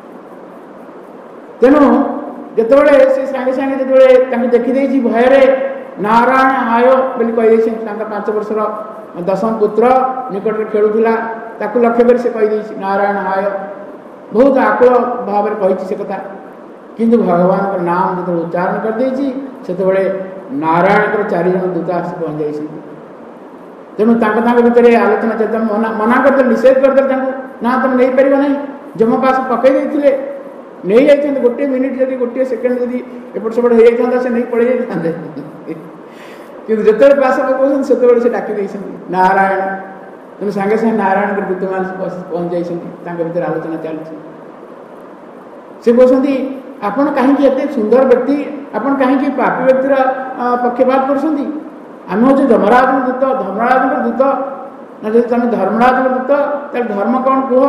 ତେଣୁ ଯେତେବେଳେ ସେ ସାଙ୍ଗେ ସାଙ୍ଗେ ଯେତେବେଳେ ତାଙ୍କୁ ଦେଖିଦେଇଛି ଭୟରେ ନାରାୟଣ ହାୟ ବୋଲି କହିଦେଇଛନ୍ତି। ତାଙ୍କ 5 ବର୍ଷର ଦଶମ ପୁତ୍ର ନିକଟରେ ଖେଳୁଥିଲା, ତାକୁ ଲକ୍ଷ୍ୟ କରି ସେ କହିଦେଇଛି ନାରାୟଣ ହାୟ, ବହୁତ ଆକୁଳ ଭାବରେ କହିଛି ସେ କଥା। କିନ୍ତୁ ଭଗବାନଙ୍କର ନାମ ଯେତେବେଳେ ଉଚ୍ଚାରଣ କରିଦେଇଛି ସେତେବେଳେ ନାରାୟଣଙ୍କର 4 ଜଣ ଦୂତ ଆସି ପହଞ୍ଚି ଯାଇଛନ୍ତି। ତେଣୁ ତାଙ୍କ ଭିତରେ ଆଲୋଚନା ଚାଲିଥିଲା, ମନା କରିଦେଲେ, ନିଷେଧ କରିଦେଲେ ତାଙ୍କୁ, ନା ତମେ ନେଇପାରିବ ନାହିଁ। ଯମପାସ ପକାଇ ଦେଇଥିଲେ, ନେଇଯାଇଛନ୍ତି। 1 ମିନିଟ୍ ଯଦି 1 ସେକେଣ୍ଡ ଯଦି ଏପଟ ସେପଟ ହେଇଯାଇଥାନ୍ତା ସେ ନେଇ ପଳେଇ ଯାଇଥାନ୍ତେ। କିନ୍ତୁ ଯେତେବେଳେ ପାସ ପକାଉଛନ୍ତି ସେତେବେଳେ ସେ ଡାକି ଦେଇଛନ୍ତି ନାରାୟଣ। ତେଣୁ ସାଙ୍ଗେ ସାଙ୍ଗେ ନାରାୟଣଙ୍କର ଦୂତମାନେ ପହଞ୍ଚି ଯାଇଛନ୍ତି, ତାଙ୍କ ଭିତରେ ଆଲୋଚନା ଚାଲିଛି। ସେ କହୁଛନ୍ତି ଆପଣ କାହିଁକି ଏତେ ସୁନ୍ଦର ବ୍ୟକ୍ତି, ଆପଣ କାହିଁକି ପାପୀ ବ୍ୟକ୍ତିର ପକ୍ଷପାତ କରୁଛନ୍ତି? ଆମେ ହେଉଛୁ ଯମରାଜଙ୍କ ଦୂତ, ଧର୍ମରାଜଙ୍କ ଦୂତ। ନା ଯଦି ତମେ ଧର୍ମରାଜଙ୍କ ଦୂତ ତାହେଲେ ଧର୍ମ କ'ଣ କୁହ?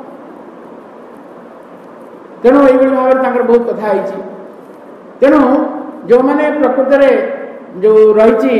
ତେଣୁ ଏଇଭଳି ଭାବରେ ତାଙ୍କର ବହୁତ କଥା ହେଇଛି। ତେଣୁ ଯେଉଁମାନେ ପ୍ରକୃତରେ ଯେଉଁ ରହିଛି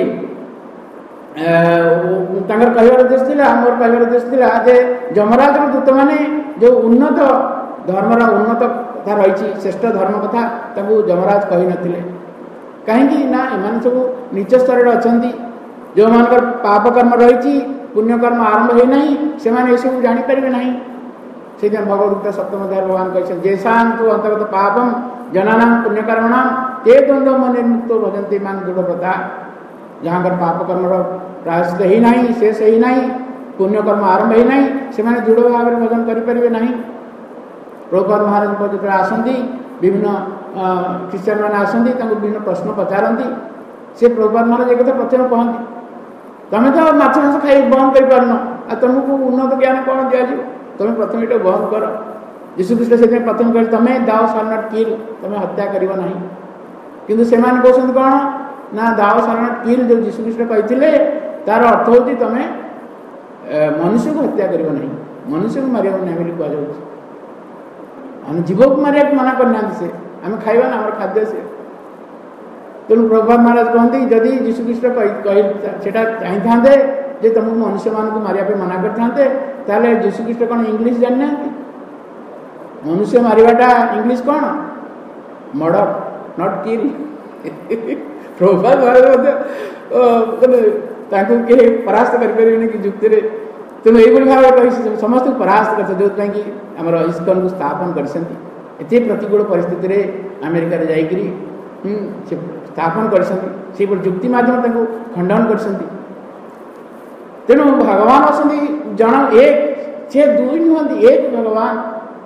ତାଙ୍କର କହିବାର ଉଦ୍ଦେଶ୍ୟ ଥିଲା, ମୋର କହିବାର ଉଦ୍ଦେଶ୍ୟ ଥିଲା ଯେ ଯମରାଜଙ୍କ ଦୂତମାନେ ଯେଉଁ ଉନ୍ନତ ଧର୍ମର ଉନ୍ନତ କଥା ରହିଛି, ଶ୍ରେଷ୍ଠ ଧର୍ମ କଥା ତାଙ୍କୁ ଯମରାଜ କହିନଥିଲେ। କାହିଁକି ନା ଏମାନେ ସବୁ ନିଚ ସ୍ତରରେ ଅଛନ୍ତି। ଯେଉଁମାନଙ୍କର ପାପ କର୍ମ ରହିଛି, ପୁଣ୍ୟକର୍ମ ଆରମ୍ଭ ହୋଇନାହିଁ, ସେମାନେ ଏସବୁ ଜାଣିପାରିବେ ନାହିଁ। ସେଇଥିପାଇଁ ଭଗବଦ୍ଗୀତା 7ମ ଅଧ୍ୟାୟରେ ଭଗବାନ କହିଛନ୍ତି ଯେସାନ୍ତୁ ଅନ୍ତର୍ଗତ ପାପମ୍ ଜନାନାଂ ପୁଣ୍ୟକର୍ମଣାଂ ତେ ଦ୍ୱନ୍ଦ୍ୱ ନିର୍ମୁକ୍ତ ଭଜନ୍ତି ମାନ ଦୃଢ଼ବ୍ରତା। ଯାହାଙ୍କର ପାପ କର୍ମର ପ୍ରାୟଶ୍ଚିତ ହେଇନାହିଁ, ଶେଷ ହେଇନାହିଁ, ପୁଣ୍ୟକର୍ମ ଆରମ୍ଭ ହେଇନାହିଁ, ସେମାନେ ଦୃଢ଼ ଭାବରେ ଭଜନ କରିପାରିବେ ନାହିଁ। ପ୍ରଭୁପାଦ ମହାରାଜଙ୍କ ଯେତେବେଳେ ଆସନ୍ତି, ବିଭିନ୍ନ ଖ୍ରୀଷ୍ଟିଆନ ମାନେ ଆସନ୍ତି, ତାଙ୍କୁ ବିଭିନ୍ନ ପ୍ରଶ୍ନ ପଚାରନ୍ତି। ସେ ପ୍ରଭୁପାଦ ମହାରାଜ ଏ କଥା ପ୍ରଥମେ କହନ୍ତି, ତମେ ତ ମାଛ ମାଂସ ଖାଇ ବନ୍ଦ କରିପାରୁନ, ଆଉ ତମକୁ ଉନ୍ନତ ଜ୍ଞାନ କ'ଣ ଦିଆଯିବ? ତମେ ପ୍ରଥମେ ଏଇଟା ବନ୍ଦ କର। ଯୀଶୁଖ୍ରୀଷ୍ଟ ସେଥିପାଇଁ ପ୍ରଥମେ କହିଲେ ତମେ ଦାଓ ସାଲ୍ ନଟ୍ କିଲ୍, ତମେ ହତ୍ୟା କରିବ ନାହିଁ। କିନ୍ତୁ ସେମାନେ କହୁଛନ୍ତି କ'ଣ ନା ଦାଓ ସାଲ୍ ନଟ୍ କିଲ୍ ଯେଉଁ ଯୀଶୁଖ୍ରୀଷ୍ଟ କହିଥିଲେ ତାର ଅର୍ଥ ହେଉଛି ତମେ ମନୁଷ୍ୟକୁ ହତ୍ୟା କରିବ ନାହିଁ, ମନୁଷ୍ୟକୁ ମାରିବ ନାହିଁ ବୋଲି କୁହାଯାଉଛି। ଆମେ ଜୀବକୁ ମାରିବାକୁ ମନା କରିନାହାନ୍ତି, ସେ ଆମେ ଖାଇବା ନା, ଆମର ଖାଦ୍ୟ ସେ। ତେଣୁ ପ୍ରଭୁପାଦ ମହାରାଜ କହନ୍ତି ଯଦି ଯୀଶୁଖ୍ରୀଷ୍ଟ ସେଟା ଚାହିଁଥାନ୍ତେ ଯେ ତମକୁ ମନୁଷ୍ୟମାନଙ୍କୁ ମାରିବା ପାଇଁ ମନା କରିଥାନ୍ତେ, ତାହେଲେ ଯୀଶୁଖ୍ରୀଷ୍ଟ କ'ଣ ଇଂଲିଶ ଜାଣିନାହାନ୍ତି? ମନୁଷ୍ୟ ମାରିବାଟା ଇଂଲିଶ କ'ଣ? Murder, not kill. Prabhupada Maharaj ମଧ୍ୟ ତାଙ୍କୁ କେହି ପରାସ୍ତ କରିପାରିବେନି କି ଯୁକ୍ତିରେ। ତେଣୁ ଏଇଭଳି ଭାବରେ କହି ସମସ୍ତଙ୍କୁ ପରାସ୍ତ କରିଥିଲେ, ଯେଉଁଥିପାଇଁ କି ଆମର ଇସ୍କନକୁ ସ୍ଥାପନ କରିଛନ୍ତି। ଏତେ ପ୍ରତିକୂଳ ପରିସ୍ଥିତିରେ ଆମେରିକାରେ ଯାଇକରି ସେ ସ୍ଥାପନ କରିଛନ୍ତି, ସେହିଭଳି ଯୁକ୍ତି ମାଧ୍ୟମରେ ତାଙ୍କୁ ଖଣ୍ଡନ କରିଛନ୍ତି। ତେଣୁ ଭଗବାନ ଅଛନ୍ତି ଜଣ ଏକ, ସେ 2 ନୁହନ୍ତି, ଏକ ଭଗବାନ।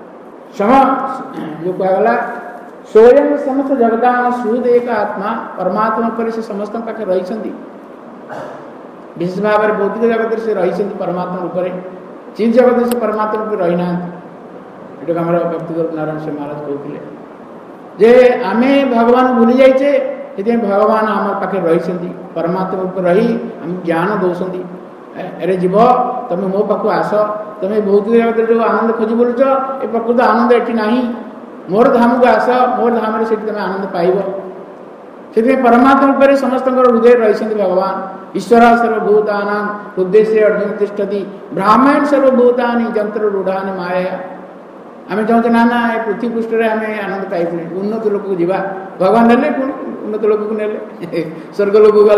ଯେଉଁ କୁହାଗଲା ସ୍ୱୟଂ ସମସ୍ତ ଜଗଦାନ ସୁଦ ଏକ ଆତ୍ମା, ପରମାତ୍ମା ଉପରେ ସେ ସମସ୍ତଙ୍କ ପାଖରେ ରହିଛନ୍ତି। ବିଶେଷ ଭାବରେ ଭୌତିକ ଜଗତରେ ସେ ରହିଛନ୍ତି ପରମାତ୍ମା ଉପରେ, ଚିତ୍ ଜଗତରେ ସେ ପରମାତ୍ମା ଉପରେ ରହିନାହାନ୍ତି। ଏଇଟାକୁ ଆମର ବ୍ୟକ୍ତିଗତ ନାରାୟଣ ସ୍ୱାମୀ ମହାରାଜ କହୁଥିଲେ ଯେ ଆମେ ଭଗବାନ ଭୁଲି ଯାଇଛେ, ସେଥିପାଇଁ ଭଗବାନ ଆମ ପାଖରେ ରହିଛନ୍ତି, ପରମାତ୍ମା ଉପରେ ରହି ଆମକୁ ଜ୍ଞାନ ଦେଉଛନ୍ତି। ଆରେ ଯିବ, ତମେ ମୋ ପାଖକୁ ଆସ, ତମେ ଭୌତିକ ଜଗତରେ ଯେଉଁ ଆନନ୍ଦ ଖୋଜି ବୁଲୁଛ, ଏ ପ୍ରକୃତ ଆନନ୍ଦ ଏଠି ନାହିଁ। ମୋର ଧାମକୁ ଆସ, ମୋର ଧାମରେ ସେଠି ତମେ ଆନନ୍ଦ ପାଇବ। ସେଥିପାଇଁ ପରମାତ୍ମା ଉପରେ ସମସ୍ତଙ୍କର ହୃଦୟରେ ରହିଛନ୍ତି ଭଗବାନ। ଈଶ୍ୱର ସର୍ବଭୂତାନାଂ ହୃଦୟରେ ଅର୍ଜୁନ ତିଷ୍ଠତି ବ୍ରାହ୍ମଣ ସର୍ବଭୂତାନି ଯନ୍ତ୍ର ରୂଢ଼ାନି ମାୟା। ଆମେ ଚାହୁଁଛେ ନା ନା ଏ ପୃଥିବୀ ପୃଷ୍ଠରେ ଆମେ ଆନନ୍ଦ ପାଇବୁନି, ଉନ୍ନତ ଲୋକକୁ ଯିବା। ଭଗବାନ ନେଲେ, ପୁଣି ଉନ୍ନତ ଲୋକକୁ ନେଲେ, ସ୍ୱର୍ଗ ଲୋକକୁ ଗଲେ।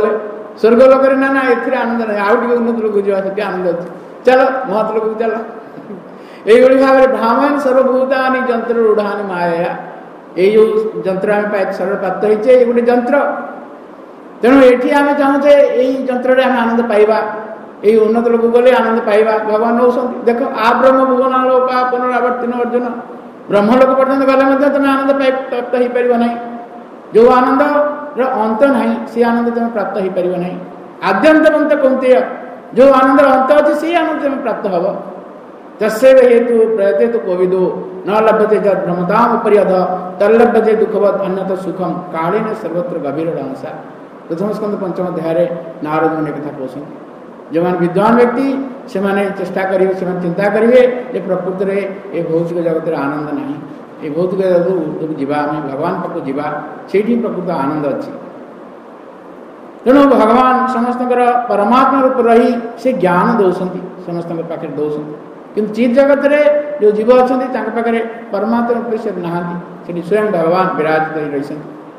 स्वर्ग लोक ना ना एथिरे आनंद नहीं आउ टे उन्नत लोक जा सेठी आनंद अछि चलो महत लोक चलो एइभଳି ଭାବରେ ଭ୍ରାମୟन् सर्वभूतानि ଯନ୍ତ୍ର रूढानि माया ଏଇ ଯୋଉ ଯନ୍ତ୍ର ଆମେ ପାଇ ସର୍ବ ପ୍ରାପ୍ତ ହେଇଛେ ଏଇ ଗୋଟେ ଯନ୍ତ୍ର ତେଣୁ ଏଠି ଆମେ ଚାହୁଁଛେ ଏଇ ଯନ୍ତ୍ରରେ ଆମେ ଆନନ୍ଦ ପାଇବା ଏଇ ଉନ୍ନତ ଲୋକ ଗଲେ ଆନନ୍ଦ ପାଇବା ଭଗବାନ ନେଉଛନ୍ତି ଦେଖ ଆ ବ୍ରହ୍ମ ଭୁବନ ଲୋକ ପୁନରାବର୍ତ୍ତନ ଅର୍ଜୁନ ବ୍ରହ୍ମଲୋକ ପର୍ଯ୍ୟନ୍ତ ଗଲେ ମଧ୍ୟ ତମେ ଆନନ୍ଦ ପ୍ରାପ୍ତ ହେଇପାରିବ ନାହିଁ ଯୋଉ ଆନନ୍ଦର ଅନ୍ତ ନାହିଁ ସେ ଆନନ୍ଦ ତମେ ପ୍ରାପ୍ତ ହେଇପାରିବ ନାହିଁ ଆଦ୍ୟନ୍ତବନ୍ତ କୌନ୍ତେୟ ଯୋଉ ଆନନ୍ଦର ଅନ୍ତ ଅଛି ସେଇ ଆନନ୍ଦ ତମେ ପ୍ରାପ୍ତ ହବ तस्यैव हेतु प्रयते तो कोविदो न लभ्यते जद भ्रमताम उपरियध तल्लभ्यते दुःखवत् अन्यत सुखम कालेन सर्वत्र गभीर डांसा प्रथम स्कंद पंचम अध्याय नारद मुनि कथा कहते जो विद्वान व्यक्ति से चेष्टा करेंगे से चिंता करेंगे जे प्रकृति में ये भौतिक जगत आनंद नहीं ये भौतिक जगत जीवा भगवान पाक जीवा से प्रकृत आनंद अच्छी तेणु भगवान समस्त परमात्मा रूप रही से ज्ञान दौरान समस्त पाखे दौरान किंतु चित जगत रे जो जीव अच्छा पाखे परमात्मा रूप से नहांती स्वयं भगवान विराजित रही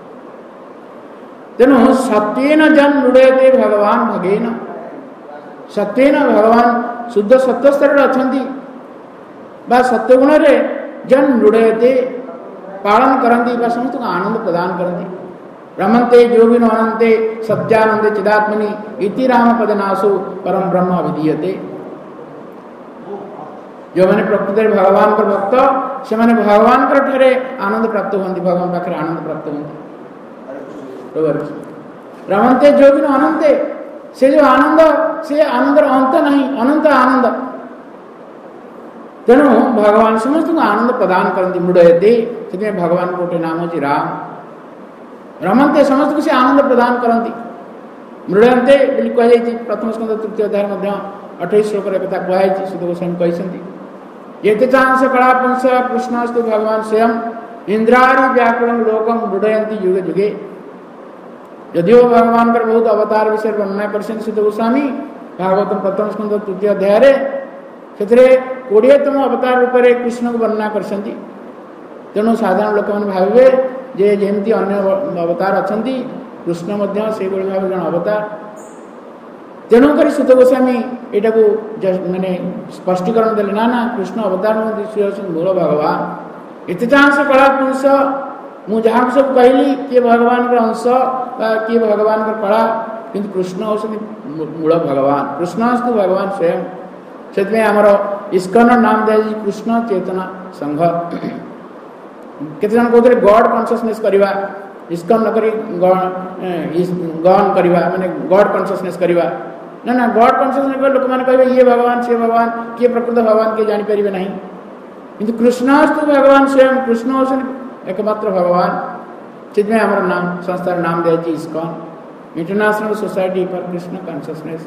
तेणु सत्येन जन लुड़ेते भगवान भगेन सत्येन भगवान शुद्ध सत्वस्थर अच्छा सत्यगुण रे जन लुड़ेते पालन करती समस्त आनंद प्रदान करती रमन्ते जोगिनो अनंते सत्यानंदे चिदात्मनि इति राम पदनासु परम ब्रह्म अभिधीयते जो मैंने प्रकृति भगवान का भक्त से मैंने भगवान ठारे आनंद प्राप्त होती भगवान पाखे आनंद प्राप्त होती रमन्ते जोगिनो अनंते से जो आनंद से आनंदर अंत नहीं अनंत आनंद तेणु भगवान समस्त आनंद प्रदान करती मुड़यते से भगवान गोटे नाम होची राम रमन्ते समस्त को से आनंद प्रदान करती मृड़यन्ते बोली कह प्रथम स्कंद तृतीय अध्याय 28 श्लोक कथा कहुई सुध गोस्वामी कहते ये चांस कलापुंस कृष्णस्तु भगवान स्वयं इंद्रारी व्याकुल लोकम मृड़यंती युगे युगे यदिव भगवान का बहुत अवतार विषय वर्णना कर सुध गोस्वामी भागवतम प्रथम स्कंद तृतीय अध्याय से 20तम अवतार रूप में कृष्ण को वर्णना कर तेणु साधारण लोक मैंने भावे जे जमी अन्य अवतार अच्छा कृष्ण से भाव जन अवतार तेणुक सुत गोस्वामी यहाँ को माने स्पष्टीकरण देले ना कृष्ण अवतार मूल भगवान इतने चांस कला पुरुष मुझे सब कहली किए भगवान का अंश किए भगवान का कला किंतु कृष्ण होती मूल भगवान कृष्ण भगवान स्वयं से आमर इस्कन नाम दिया कृष्ण चेतना संघ केते जन कहते गॉड कॉन्शियसनेस करवा इस्कन न करी गॉन करवा माने गॉड कॉन्शियसनेस करवा ना ना गॉड कॉन्शियसनेस लोक मैंने कहे ये भगवान से भगवान किए प्रकृत भगवान किए जानीपर नहीं किंतु कृष्णस्तु भगवान स्वयं कृष्ण एकमात्र भगवान से आम नाम संस्थार नाम दिया ISKCON international society for Krishna consciousness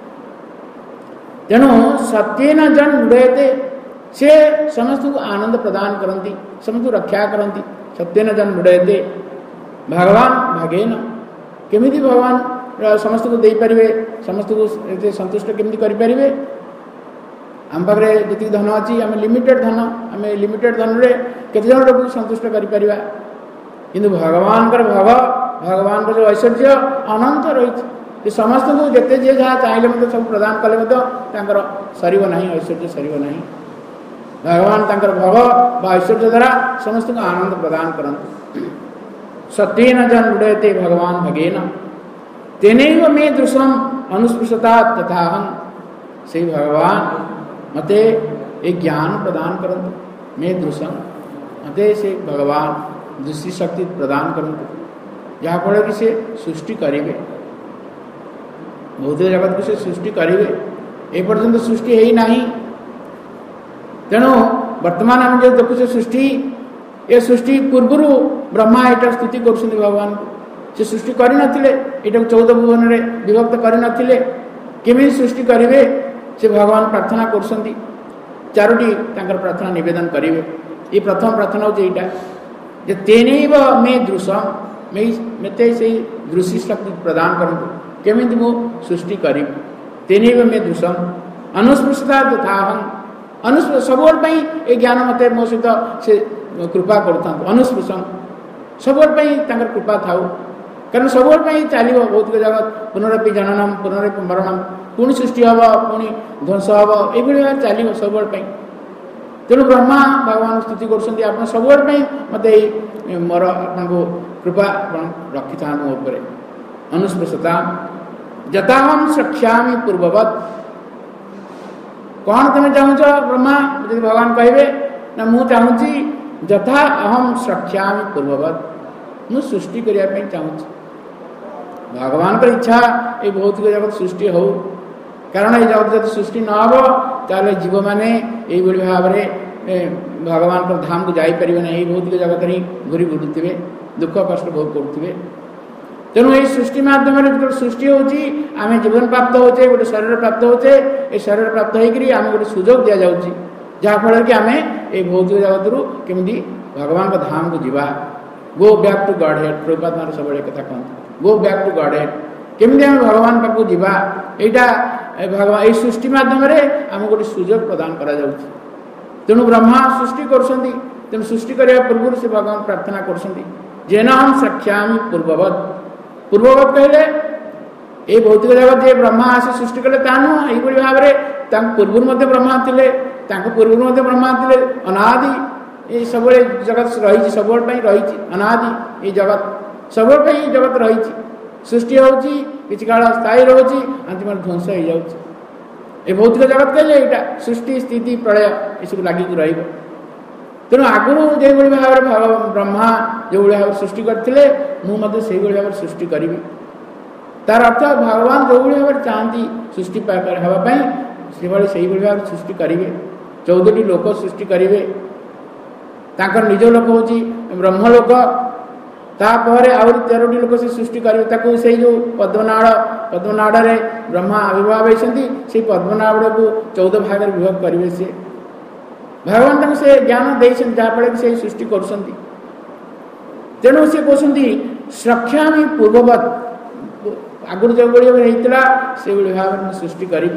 तेणु सत्येन जन लुड़यते से समस्त को आनंद प्रदान करती समस्त रक्षा करती सत्येन जन लुड़यते भगवान भगेन केमिति भगवान समस्त को दे पारे समस्त को संतुष्ट केमिति करि पारिबे आम पाखे जी धन अच्छी आम लिमिटेड धन आम लिमिटेड धन रे केते जन लोक संतुष्ट करि पारिबा किंतु भगवान भगवान जो ऐश्वर्य अनंत रही समस्त को जिते जी जहाँ चाहिए मतलब सब प्रदान कले सर ना ऐश्वर्य सर ना भगवान भव ऐश्वर्य द्वारा समस्त को आनंद प्रदान करते सत्येन जन लुड़यते भगवान भगेन तेनैव मे दृशम अनुस्पृशता तथाहं से भगवान मते एक ज्ञान प्रदान करते मे दृशम मते से भगवान दृष्टि शक्ति प्रदान करते जहाँफल कि से सृष्टि करेंगे भौतिक जगत को से सृष्टि करेंगे ए पर्यंत सृष्टि है ही नहीं तेणु वर्तमान आम जो देखुचे सृष्टि ये सृष्टि पूर्व ब्रह्मा यहाँ स्तुति कर भगवान को से सृष्टि करते यहाँ 14 भुवन में विभक्त करते केमी सृष्टि करेंगे से भगवान प्रार्थना कर चारोटी प्रार्थना निवेदन करेंगे ये प्रथम प्रार्थना हो यहाँ तेनैव मे दृशम मते से दृष्टि शक्ति प्रदान करते केमिति मु सृष्टि करी तेनैव मे दृशम अनुस्पृशता तथाहं अनुस्पृश सबोल ये ज्ञान मते मो सहित से कृपा करता अनुस्पृशम सबोल कृपा थाउ କାରଣ ସବୁବେଳେ ପାଇଁ ଚାଲିବ ଭୌତିକ ଜଗତ, ପୁନରପି ଜନନମ ପୁନରପି ମରଣମ, ପୁଣି ସୃଷ୍ଟି ହେବ ପୁଣି ଧ୍ୱଂସ ହେବ, ଏଇଭଳି ଭାବରେ ଚାଲିବ ସବୁବେଳେ ପାଇଁ। ତେଣୁ ବ୍ରହ୍ମା ଭଗବାନ ସ୍ତୁତି କରୁଛନ୍ତି, ଆପଣ ସବୁବେଳେ ପାଇଁ ମୋତେ ଏଇ ମୋର ଆପଣଙ୍କୁ କୃପା ଆପଣ ରଖିଥାନ୍ତୁ ମୋ ଉପରେ। ଅନୁସ୍ପୃଶତା ଯଥାହଂ ସ୍ରକ୍ଷ୍ୟାମି ପୂର୍ବବତ୍। କ'ଣ ତୁମେ ଚାହୁଁଛ ବ୍ରହ୍ମା? ଯଦି ଭଗବାନ କହିବେ ନା ମୁଁ ଚାହୁଁଛି ଯଥା ଅହଂ ସ୍ରକ୍ଷ୍ୟାମି ପୂର୍ବବତ୍, ମୁଁ ସୃଷ୍ଟି କରିବା ପାଇଁ ଚାହୁଁଛି। ଭଗବାନଙ୍କର ଇଚ୍ଛା ଏଇ ଭୌତିକ ଜଗତ ସୃଷ୍ଟି ହଉ, କାରଣ ଏଇ ଜଗତ ଯଦି ସୃଷ୍ଟି ନ ହେବ ତାହେଲେ ଜୀବମାନେ ଏଇଭଳି ଭାବରେ ଭଗବାନଙ୍କର ଧାମକୁ ଯାଇପାରିବେ ନାହିଁ, ଏଇ ଭୌତିକ ଜଗତରେ ହିଁ ଘୁରି ବୁଲୁଥିବେ, ଦୁଃଖ କଷ୍ଟ ଭୋଗ କରୁଥିବେ। ତେଣୁ ଏଇ ସୃଷ୍ଟି ମାଧ୍ୟମରେ ଯେତେବେଳେ ସୃଷ୍ଟି ହେଉଛି ଆମେ ଜୀବନ ପ୍ରାପ୍ତ ହେଉଛେ, ଗୋଟେ ଶରୀର ପ୍ରାପ୍ତ ହେଉଛେ, ଏ ଶରୀର ପ୍ରାପ୍ତ ହେଇକରି ଆମେ ଗୋଟେ ସୁଯୋଗ ଦିଆଯାଉଛି, ଯାହାଫଳରେ କି ଆମେ ଏଇ ଭୌତିକ ଜଗତରୁ କେମିତି ଭଗବାନଙ୍କ ଧାମକୁ ଯିବା। Go back to Godhead, Prabhupada ମାନେ ସବୁବେଳେ କଥା କହନ୍ତି, go back to Godhead, କେମିତି ଆମେ ଭଗବାନ ପାଖକୁ ଯିବା। ଏଇଟା ଭଗବାନ ଏଇ ସୃଷ୍ଟି ମାଧ୍ୟମରେ ଆମକୁ ଗୋଟେ ସୁଯୋଗ ପ୍ରଦାନ କରାଯାଉଛି। ତେଣୁ ବ୍ରହ୍ମା ସୃଷ୍ଟି କରୁଛନ୍ତି, ତେଣୁ ସୃଷ୍ଟି କରିବା ପୂର୍ବରୁ ସେ ଭଗବାନ ପ୍ରାର୍ଥନା କରୁଛନ୍ତି ଯେନହଂ ସ୍ରକ୍ଷ୍ୟାମି ପୂର୍ବବତ୍। ପୂର୍ବବତ୍ କହିଲେ ଏଇ ଭୌତିକ ଜଗତ ଯେ ବ୍ରହ୍ମା ଆସି ସୃଷ୍ଟି କଲେ ତା ନୁହଁ, ଏଇଭଳି ଭାବରେ ତାଙ୍କ ପୂର୍ବରୁ ମଧ୍ୟ ବ୍ରହ୍ମା ଥିଲେ, ତାଙ୍କ ପୂର୍ବରୁ ମଧ୍ୟ ବ୍ରହ୍ମା ଥିଲେ। ଅନାଦି ଏଇ ସବୁବେଳେ ଜଗତ ରହିଛି, ସବୁବେଳେ ପାଇଁ ରହିଛି, ଅନାଦି ଏଇ ଜଗତ ସବୁବେଳେ ପାଇଁ ଏଇ ଜଗତ ରହିଛି। ସୃଷ୍ଟି ହେଉଛି, କିଛି କାଳ ସ୍ଥାୟୀ ରହୁଛି, ଅନ୍ତିମରେ ଧ୍ୱଂସ ହେଇଯାଉଛି। ଏ ଭୌତିକ ଜଗତ କହିଲେ ଏଇଟା ସୃଷ୍ଟି ସ୍ଥିତି ପ୍ରଳୟ ଏସବୁ ଲାଗିକି ରହିବ। ତେଣୁ ଆଗରୁ ଯେଉଁଭଳି ଭାବରେ ବ୍ରହ୍ମା ଯେଉଁଭଳି ଭାବରେ ସୃଷ୍ଟି କରିଥିଲେ, ମୁଁ ମଧ୍ୟ ସେଇଭଳି ଭାବରେ ସୃଷ୍ଟି କରିବି। ତାର ଅର୍ଥ ଭଗବାନ ଯେଉଁଭଳି ଭାବରେ ଚାହାନ୍ତି ସୃଷ୍ଟି ହେବା ପାଇଁ ସେଇଭଳି ଭାବରେ ସୃଷ୍ଟି କରିବେ। 14ଟି ଲୋକ ସୃଷ୍ଟି କରିବେ, ତାଙ୍କର ନିଜ ଲୋକ ହେଉଛି ବ୍ରହ୍ମଲୋକ, ତାପରେ ଆହୁରି 13ଟି ଲୋକ ସେ ସୃଷ୍ଟି କରିବେ। ତାକୁ ସେଇ ଯେଉଁ ପଦ୍ମନାଡ଼ରେ ବ୍ରହ୍ମା ଆବିର୍ଭାବ ହେଇଛନ୍ତି, ସେଇ ପଦ୍ମନାଡ଼କୁ 14 ଭାଗରେ ବିଭକ୍ତ କରିବେ। ସେ ଭଗବାନ ତାଙ୍କୁ ସେ ଜ୍ଞାନ ଦେଇଛନ୍ତି, ଯାହାଫଳରେ କି ସେ ସୃଷ୍ଟି କରୁଛନ୍ତି। ତେଣୁ ସେ କହୁଛନ୍ତି ସ୍ରକ୍ଷ୍ୟାମି ପୂର୍ବବତ୍, ଆଗରୁ ଯେଉଁଭଳି ଭାବରେ ହେଇଥିଲା ସେଇଭଳି ଭାବରେ ମୁଁ ସୃଷ୍ଟି କରିବି।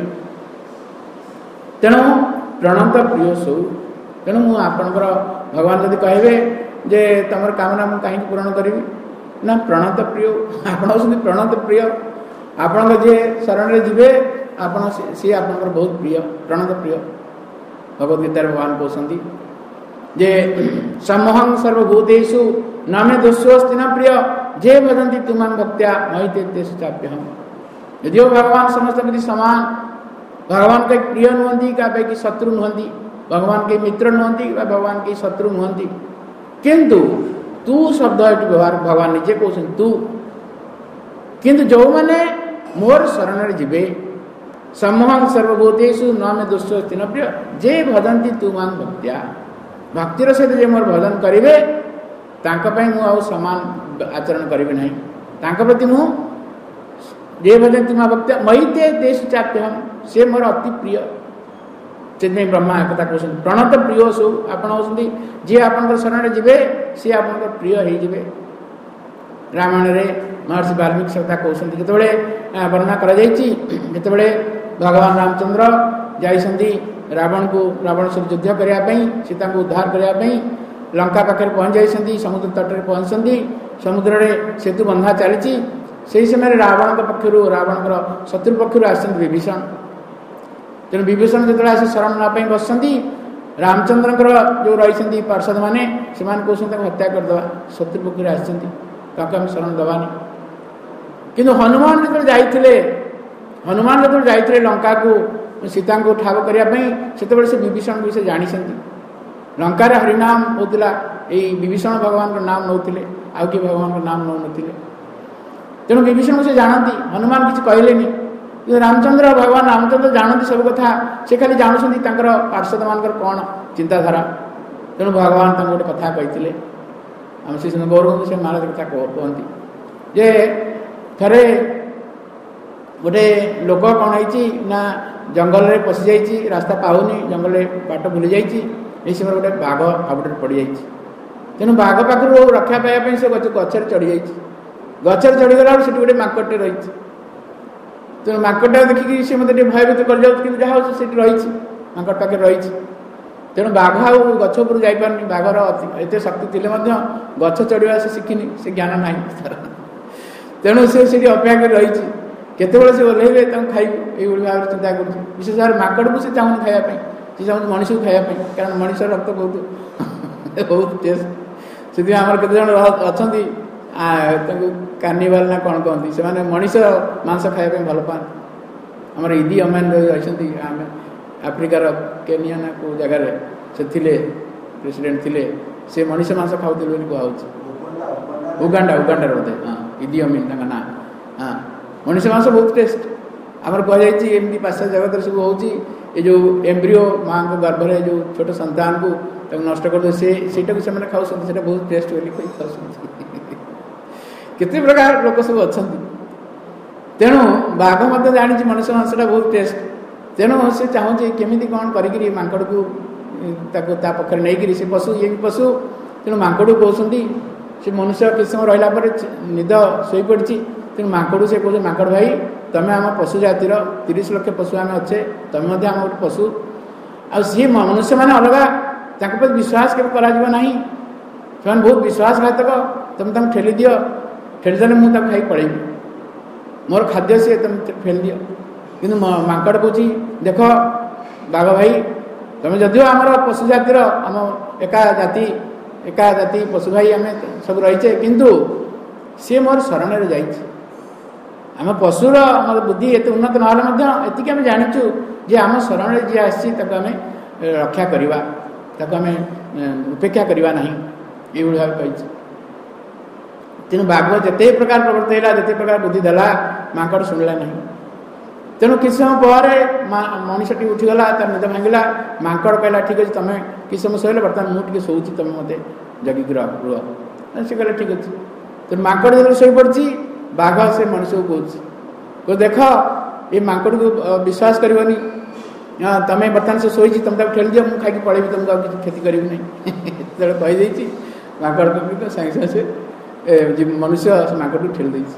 ତେଣୁ ପ୍ରଣତ ପ୍ରିୟ ସୌ, ତେଣୁ ମୁଁ ଆପଣଙ୍କର ଭଗବାନ ଯଦି କହିବେ ଯେ ତମର କାମନା ମୁଁ କାହିଁକି ପୂରଣ କରିବି ନା ପ୍ରଣତ ପ୍ରିୟ, ଆପଣ ହେଉଛନ୍ତି ପ୍ରଣତ ପ୍ରିୟ। ଆପଣଙ୍କ ଯିଏ ଶରଣରେ ଯିବେ ଆପଣ ସିଏ ଆପଣଙ୍କର ବହୁତ ପ୍ରିୟ, ପ୍ରଣତ ପ୍ରିୟ। ଭଗବଦ୍ ଗୀତାରେ ଭଗବାନ କହୁଛନ୍ତି ଯେ ସମହଂ ସର୍ବଭୂତେଷୁ ନ ମେ ଦୋଷୋସ୍ତି ନ ପ୍ରିୟ ଯେ ଭଜନ୍ତି ତୁମାଂ ଭକ୍ତ୍ୟା ମୟିତେ ତେଷୁ ଚାପ୍ୟହଂ। ଯଦିଓ ଭଗବାନ ସମସ୍ତ ପ୍ରତି ସମାନ, ଭଗବାନ କେହି ପ୍ରିୟ ନୁହନ୍ତି, କାହା ପାଇଁ କି ଶତ୍ରୁ ନୁହନ୍ତି, ଭଗବାନ କେହି ମିତ୍ର ନୁହନ୍ତି ବା ଭଗବାନ କେହି ଶତ୍ରୁ ନୁହନ୍ତି, କିନ୍ତୁ ତୁ ଶବ୍ଦ ଏଠି ବ୍ୟବହାର ଭଗବାନ ନିଜେ କହୁଛନ୍ତି ତୁ। କିନ୍ତୁ ଯେଉଁମାନେ ମୋର ଶରଣରେ ଯିବେ, ସମହଂ ସର୍ବଭୂତେଷୁ ନ ମେ ଦୋଷୋସ୍ତି ନ ପ୍ରିୟ ଯେ ଭଜନ୍ତି ତୁମାଂ ଭକ୍ତ୍ୟା, ଭକ୍ତିର ସହିତ ଯେ ମୋର ଭଜନ କରିବେ ତାଙ୍କ ପାଇଁ ମୁଁ ଆଉ ସମାନ ଆଚରଣ କରିବି ନାହିଁ, ତାଙ୍କ ପ୍ରତି ମୁଁ ଯେ ଭଜନ୍ତି ତୁମାଂ ଭକ୍ତ୍ୟା ମୟିତେ ତେଷୁ ଚାପ୍ୟହଂ, ସେ ମୋର ଅତି ପ୍ରିୟ। ସେଥିପାଇଁ ବ୍ରହ୍ମା ଏକଥା କହୁଛନ୍ତି ପ୍ରଣତ ପ୍ରିୟ ସୌ, ଆପଣ ହେଉଛନ୍ତି ଯିଏ ଆପଣଙ୍କର ଶରଣରେ ଯିବେ ସିଏ ଆପଣଙ୍କର ପ୍ରିୟ ହେଇଯିବେ। ରାମାୟଣରେ ମହର୍ଷି ବାଲ୍ମୀକି ସେ କଥା କହୁଛନ୍ତି, ଯେତେବେଳେ ବର୍ଣ୍ଣନା କରାଯାଇଛି, ଯେତେବେଳେ ଭଗବାନ ରାମଚନ୍ଦ୍ର ଯାଇଛନ୍ତି ରାବଣ ସହିତ ଯୁଦ୍ଧ କରିବା ପାଇଁ, ସୀତାଙ୍କୁ ଉଦ୍ଧାର କରିବା ପାଇଁ ଲଙ୍କା ପାଖରେ ପହଞ୍ଚି ଯାଇଛନ୍ତି, ସମୁଦ୍ର ତଟରେ ପହଞ୍ଚିଛନ୍ତି, ସମୁଦ୍ରରେ ସେତୁ ବନ୍ଧା ଚାଲିଛି। ସେହି ସମୟରେ ରାବଣଙ୍କର ଶତ୍ରୁ ପକ୍ଷରୁ ଆସିଛନ୍ତି ବିଭୀଷଣ। ତେଣୁ ବିଭୀଷଣ ଯେତେବେଳେ ଆସି ଶରଣ ନେବା ପାଇଁ ବସିଛନ୍ତି, ରାମଚନ୍ଦ୍ରଙ୍କର ଯେଉଁ ରହିଛନ୍ତି ପାର୍ଷଦମାନେ ସେମାନେ କହୁଛନ୍ତି ତାଙ୍କୁ ହତ୍ୟା କରିଦେବା, ଶତ୍ରୁ ପକ୍ଷରୁ ଆସିଛନ୍ତି, ତାଙ୍କୁ ଆମେ ଶରଣ ଦେବାନି। କିନ୍ତୁ ହନୁମାନ ଯେତେବେଳେ ଯାଇଥିଲେ ଲଙ୍କାକୁ ସୀତାଙ୍କୁ ଠାବ କରିବା ପାଇଁ, ସେତେବେଳେ ସେ ବିଭୀଷଣକୁ ସେ ଜାଣିଛନ୍ତି। ଲଙ୍କାରେ ହରିନାମ ହେଉଥିଲା, ଏଇ ବିଭୀଷଣ ଭଗବାନଙ୍କ ନାମ ନେଉଥିଲେ, ଆଉ କିଏ ଭଗବାନଙ୍କ ନାମ ନେଉନଥିଲେ। ତେଣୁ ବିଭୀଷଣକୁ ସେ ଜାଣନ୍ତି, ହନୁମାନ କିଛି କହିଲେନି। ଭଗବାନ ରାମଚନ୍ଦ୍ର ଜାଣନ୍ତି ସବୁ କଥା, ସେ ଖାଲି ଜାଣୁଛନ୍ତି ତାଙ୍କର ପାର୍ଷଦମାନଙ୍କର କ'ଣ ଚିନ୍ତାଧାରା। ତେଣୁ ଭଗବାନ ତାଙ୍କୁ ଗୋଟେ କଥା କହିଥିଲେ, ଆମେ ସେ ଗୌରବଙ୍କୁ ସେ ମହାରାଜ କଥା କୁହନ୍ତି ଯେ ଥରେ ଗୋଟେ ଲୋକ କ'ଣ ହେଇଛି ନା ଜଙ୍ଗଲରେ ପଶିଯାଇଛି, ରାସ୍ତା ପାଉନି, ଜଙ୍ଗଲରେ ବାଟ ଭୁଲି ଯାଇଛି। ଏହି ସମୟରେ ଗୋଟେ ବାଘ ହାବୁଡ଼ରେ ପଡ଼ିଯାଇଛି। ତେଣୁ ବାଘ ପାଖରୁ ରକ୍ଷା ପାଇବା ପାଇଁ ସେ ଗଛରେ ଚଢ଼ିଯାଇଛି। ଗଛରେ ଚଢ଼ିଗଲା ବେଳକୁ ସେଠି ଗୋଟେ ମାଙ୍କଡ଼ଟେ ରହିଛି। ତେଣୁ ମାଙ୍କଡ଼ଟା ଦେଖିକି ସେ ମୋତେ ଟିକେ ଭୟଭୀତ କରିଯାଉଛି, କିନ୍ତୁ ଯାହା ହେଉଛି ସେଠି ରହିଛି, ମାଙ୍କଡ଼ ପାଖରେ ରହିଛି। ତେଣୁ ବାଘ ଆଉ ଗଛ ଉପରୁ ଯାଇପାରୁନି, ବାଘର ଏତେ ଶକ୍ତି ଥିଲେ ମଧ୍ୟ ଗଛ ଚଢ଼ିବା ସେ ଶିଖିନି, ସେ ଜ୍ଞାନ ନାହିଁ ତାର। ତେଣୁ ସେ ସେଠି ଅପେକ୍ଷା କରି ରହିଛି କେତେବେଳେ ସେ ଓହ୍ଲେଇବେ ତାଙ୍କୁ ଖାଇବୁ ଏଇଭଳି ଭାବରେ ଚିନ୍ତା କରୁଛି। ବିଶେଷ ଭାବରେ ମାଙ୍କଡ଼କୁ ସେ ଚାହୁଁନି ଖାଇବା ପାଇଁ, ସେ ଚାହୁଁଛି ମଣିଷକୁ ଖାଇବା ପାଇଁ, କାରଣ ମଣିଷର ରକ୍ତ ବହୁତ ବହୁତ ଟେଷ୍ଟ। ସେଥିପାଇଁ ଆମର କେତେଜଣ ଅଛନ୍ତି ତାଙ୍କୁ କାର୍ନିଭାଲ ନା କ'ଣ କହନ୍ତି, ସେମାନେ ମଣିଷ ମାଂସ ଖାଇବା ପାଇଁ ଭଲ ପାଆନ୍ତି। ଆମର ଇଦି ଅମାନ ଅଛନ୍ତି ଆମେ ଆଫ୍ରିକାର କେନିଆ ନା କେଉଁ ଜାଗାରେ ସେ ଥିଲେ ପ୍ରେସିଡେଣ୍ଟ ଥିଲେ, ସେ ମଣିଷ ମାଂସ ଖାଉଥିଲେ ବୋଲି କୁହାହେଉଛି। ଉଗାଣ୍ଡାରେ ବୋଧେ, ହଁ ଇଦି ଅମିନ ତାଙ୍କ ନାଁ। ହଁ ମଣିଷ ମାଂସ ବହୁତ ଟେଷ୍ଟ। ଆମର କୁହାଯାଇଛି ଏମିତି ପାଶ୍ଚାତ୍ୟ ଜଗତରେ ସବୁ ହେଉଛି, ଏ ଯେଉଁ ଏମ୍ବ୍ରିଓ ମାଆଙ୍କ ଗର୍ଭରେ ଯେଉଁ ଛୋଟ ସନ୍ତାନକୁ ତାକୁ ନଷ୍ଟ କରିଦେବେ ସେଇଟାକୁ ସେମାନେ ଖାଉଛନ୍ତି, ସେଇଟା ବହୁତ ଟେଷ୍ଟ ବୋଲି କହି ଖାଉଛନ୍ତି। କେତେ ପ୍ରକାର ଲୋକ ସବୁ ଅଛନ୍ତି। ତେଣୁ ବାଘ ମଧ୍ୟ ଜାଣିଛି ମଣିଷ ମାଂସଟା ବହୁତ ଟେଷ୍ଟ, ତେଣୁ ସେ ଚାହୁଁଛି କେମିତି କ'ଣ କରିକିରି ମାଙ୍କଡ଼କୁ ତାକୁ ତା ପାଖରେ ନେଇକିରି, ସେ ପଶୁ ଇଏ ବି ପଶୁ, ତେଣୁ ମାଙ୍କଡ଼କୁ କହୁଛନ୍ତି। ସେ ମନୁଷ୍ୟ କିଛି ସମୟ ରହିଲା ପରେ ନିଦ ଶୋଇପଡ଼ିଛି, ତେଣୁ ମାଙ୍କଡ଼କୁ ସେ କହୁଛି ମାଙ୍କଡ଼ ଭାଇ ତୁମେ ଆମ ପଶୁ ଜାତିର 30 ଲକ୍ଷ ପଶୁ ଆମେ ଅଛେ, ତୁମେ ମଧ୍ୟ ଆମ ଗୋଟେ ପଶୁ। ଆଉ ସିଏ ମନୁଷ୍ୟମାନେ ଅଲଗା, ତାଙ୍କ ପ୍ରତି ବିଶ୍ୱାସ କେବେ କରାଯିବ ନାହିଁ, ସେମାନେ ବହୁତ ବିଶ୍ୱାସଘାତକ। ତୁମେ ତାଙ୍କୁ ଠେଲିଦିଅ, ଠେଲିଦେଲେ ମୁଁ ତାକୁ ଖାଇ ପଳେଇବି, ମୋର ଖାଦ୍ୟ ସିଏ, ତୁମେ ଠେଲିଦିଅ। କିନ୍ତୁ ମାଙ୍କଡ଼ କହୁଛି ଦେଖ ବାଘ ଭାଇ, ତୁମେ ଯଦିଓ ଆମର ପଶୁ ଜାତିର ଆମ ଏକା ଜାତି ପଶୁ ଭାଇ ଆମେ ସବୁ ରହିଛେ, କିନ୍ତୁ ସିଏ ମୋର ଶରଣରେ ଯାଇଛି। ଆମ ପଶୁର ଆମର ବୁଦ୍ଧି ଏତେ ଉନ୍ନତ ନହେଲେ ମଧ୍ୟ ଏତିକି ଆମେ ଜାଣିଛୁ ଯେ ଆମ ଶରଣରେ ଯିଏ ଆସିଛି ତାକୁ ଆମେ ରକ୍ଷା କରିବା, ତାକୁ ଆମେ ଉପେକ୍ଷା କରିବା ନାହିଁ, ଏଇଭଳି ଭାବେ କହିଛି। ତେଣୁ ବାଘ ଯେତେ ପ୍ରକାର ପ୍ରବୃତ୍ତି ହେଲା, ଯେତେ ପ୍ରକାର ବୁଦ୍ଧି ଦେଲା, ମାଙ୍କଡ଼ ଶୁଣିଲା ନାହିଁ। ତେଣୁ କିଛି ସମୟ ପରେ ମଣିଷଟି ଉଠିଗଲା, ତାର ନିଦ ଭାଙ୍ଗିଲା। ମାଙ୍କଡ଼ କହିଲା ଠିକ୍ ଅଛି, ତୁମେ କିଛି ସମୟ ଶୋଇଲେ, ବର୍ତ୍ତମାନ ମୁଁ ଟିକେ ଶୋଉଛି, ତୁମେ ମୋତେ ଜଗିକି ରୁହ। ସେ କହିଲା ଠିକ୍ ଅଛି। ତେଣୁ ମାଙ୍କଡ଼ ଯେତେବେଳେ ଶୋଇପଡ଼ିଛି, ବାଘ ସେ ମଣିଷକୁ କହୁଛି ଦେଖ ଏ ମାଙ୍କଡ଼କୁ ବିଶ୍ୱାସ କରିବନି, ତୁମେ ବର୍ତ୍ତମାନ ସେ ଶୋଇଛି, ତୁମେ ତାକୁ ଠେଲିଦିଅ, ମୁଁ ଖାଇକି ପଳେଇବି, ତୁମକୁ ଆଉ କିଛି କ୍ଷତି କରିବି ନାହିଁ। ଯେତେବେଳେ କହିଦେଇଛି ମାଙ୍କଡ଼ ସାଙ୍ଗେ ସାଙ୍ଗେ ସେ ମନୁଷ୍ୟ ସେ ମାଙ୍କଡ଼କୁ ଠେଲି ଦେଇଛି।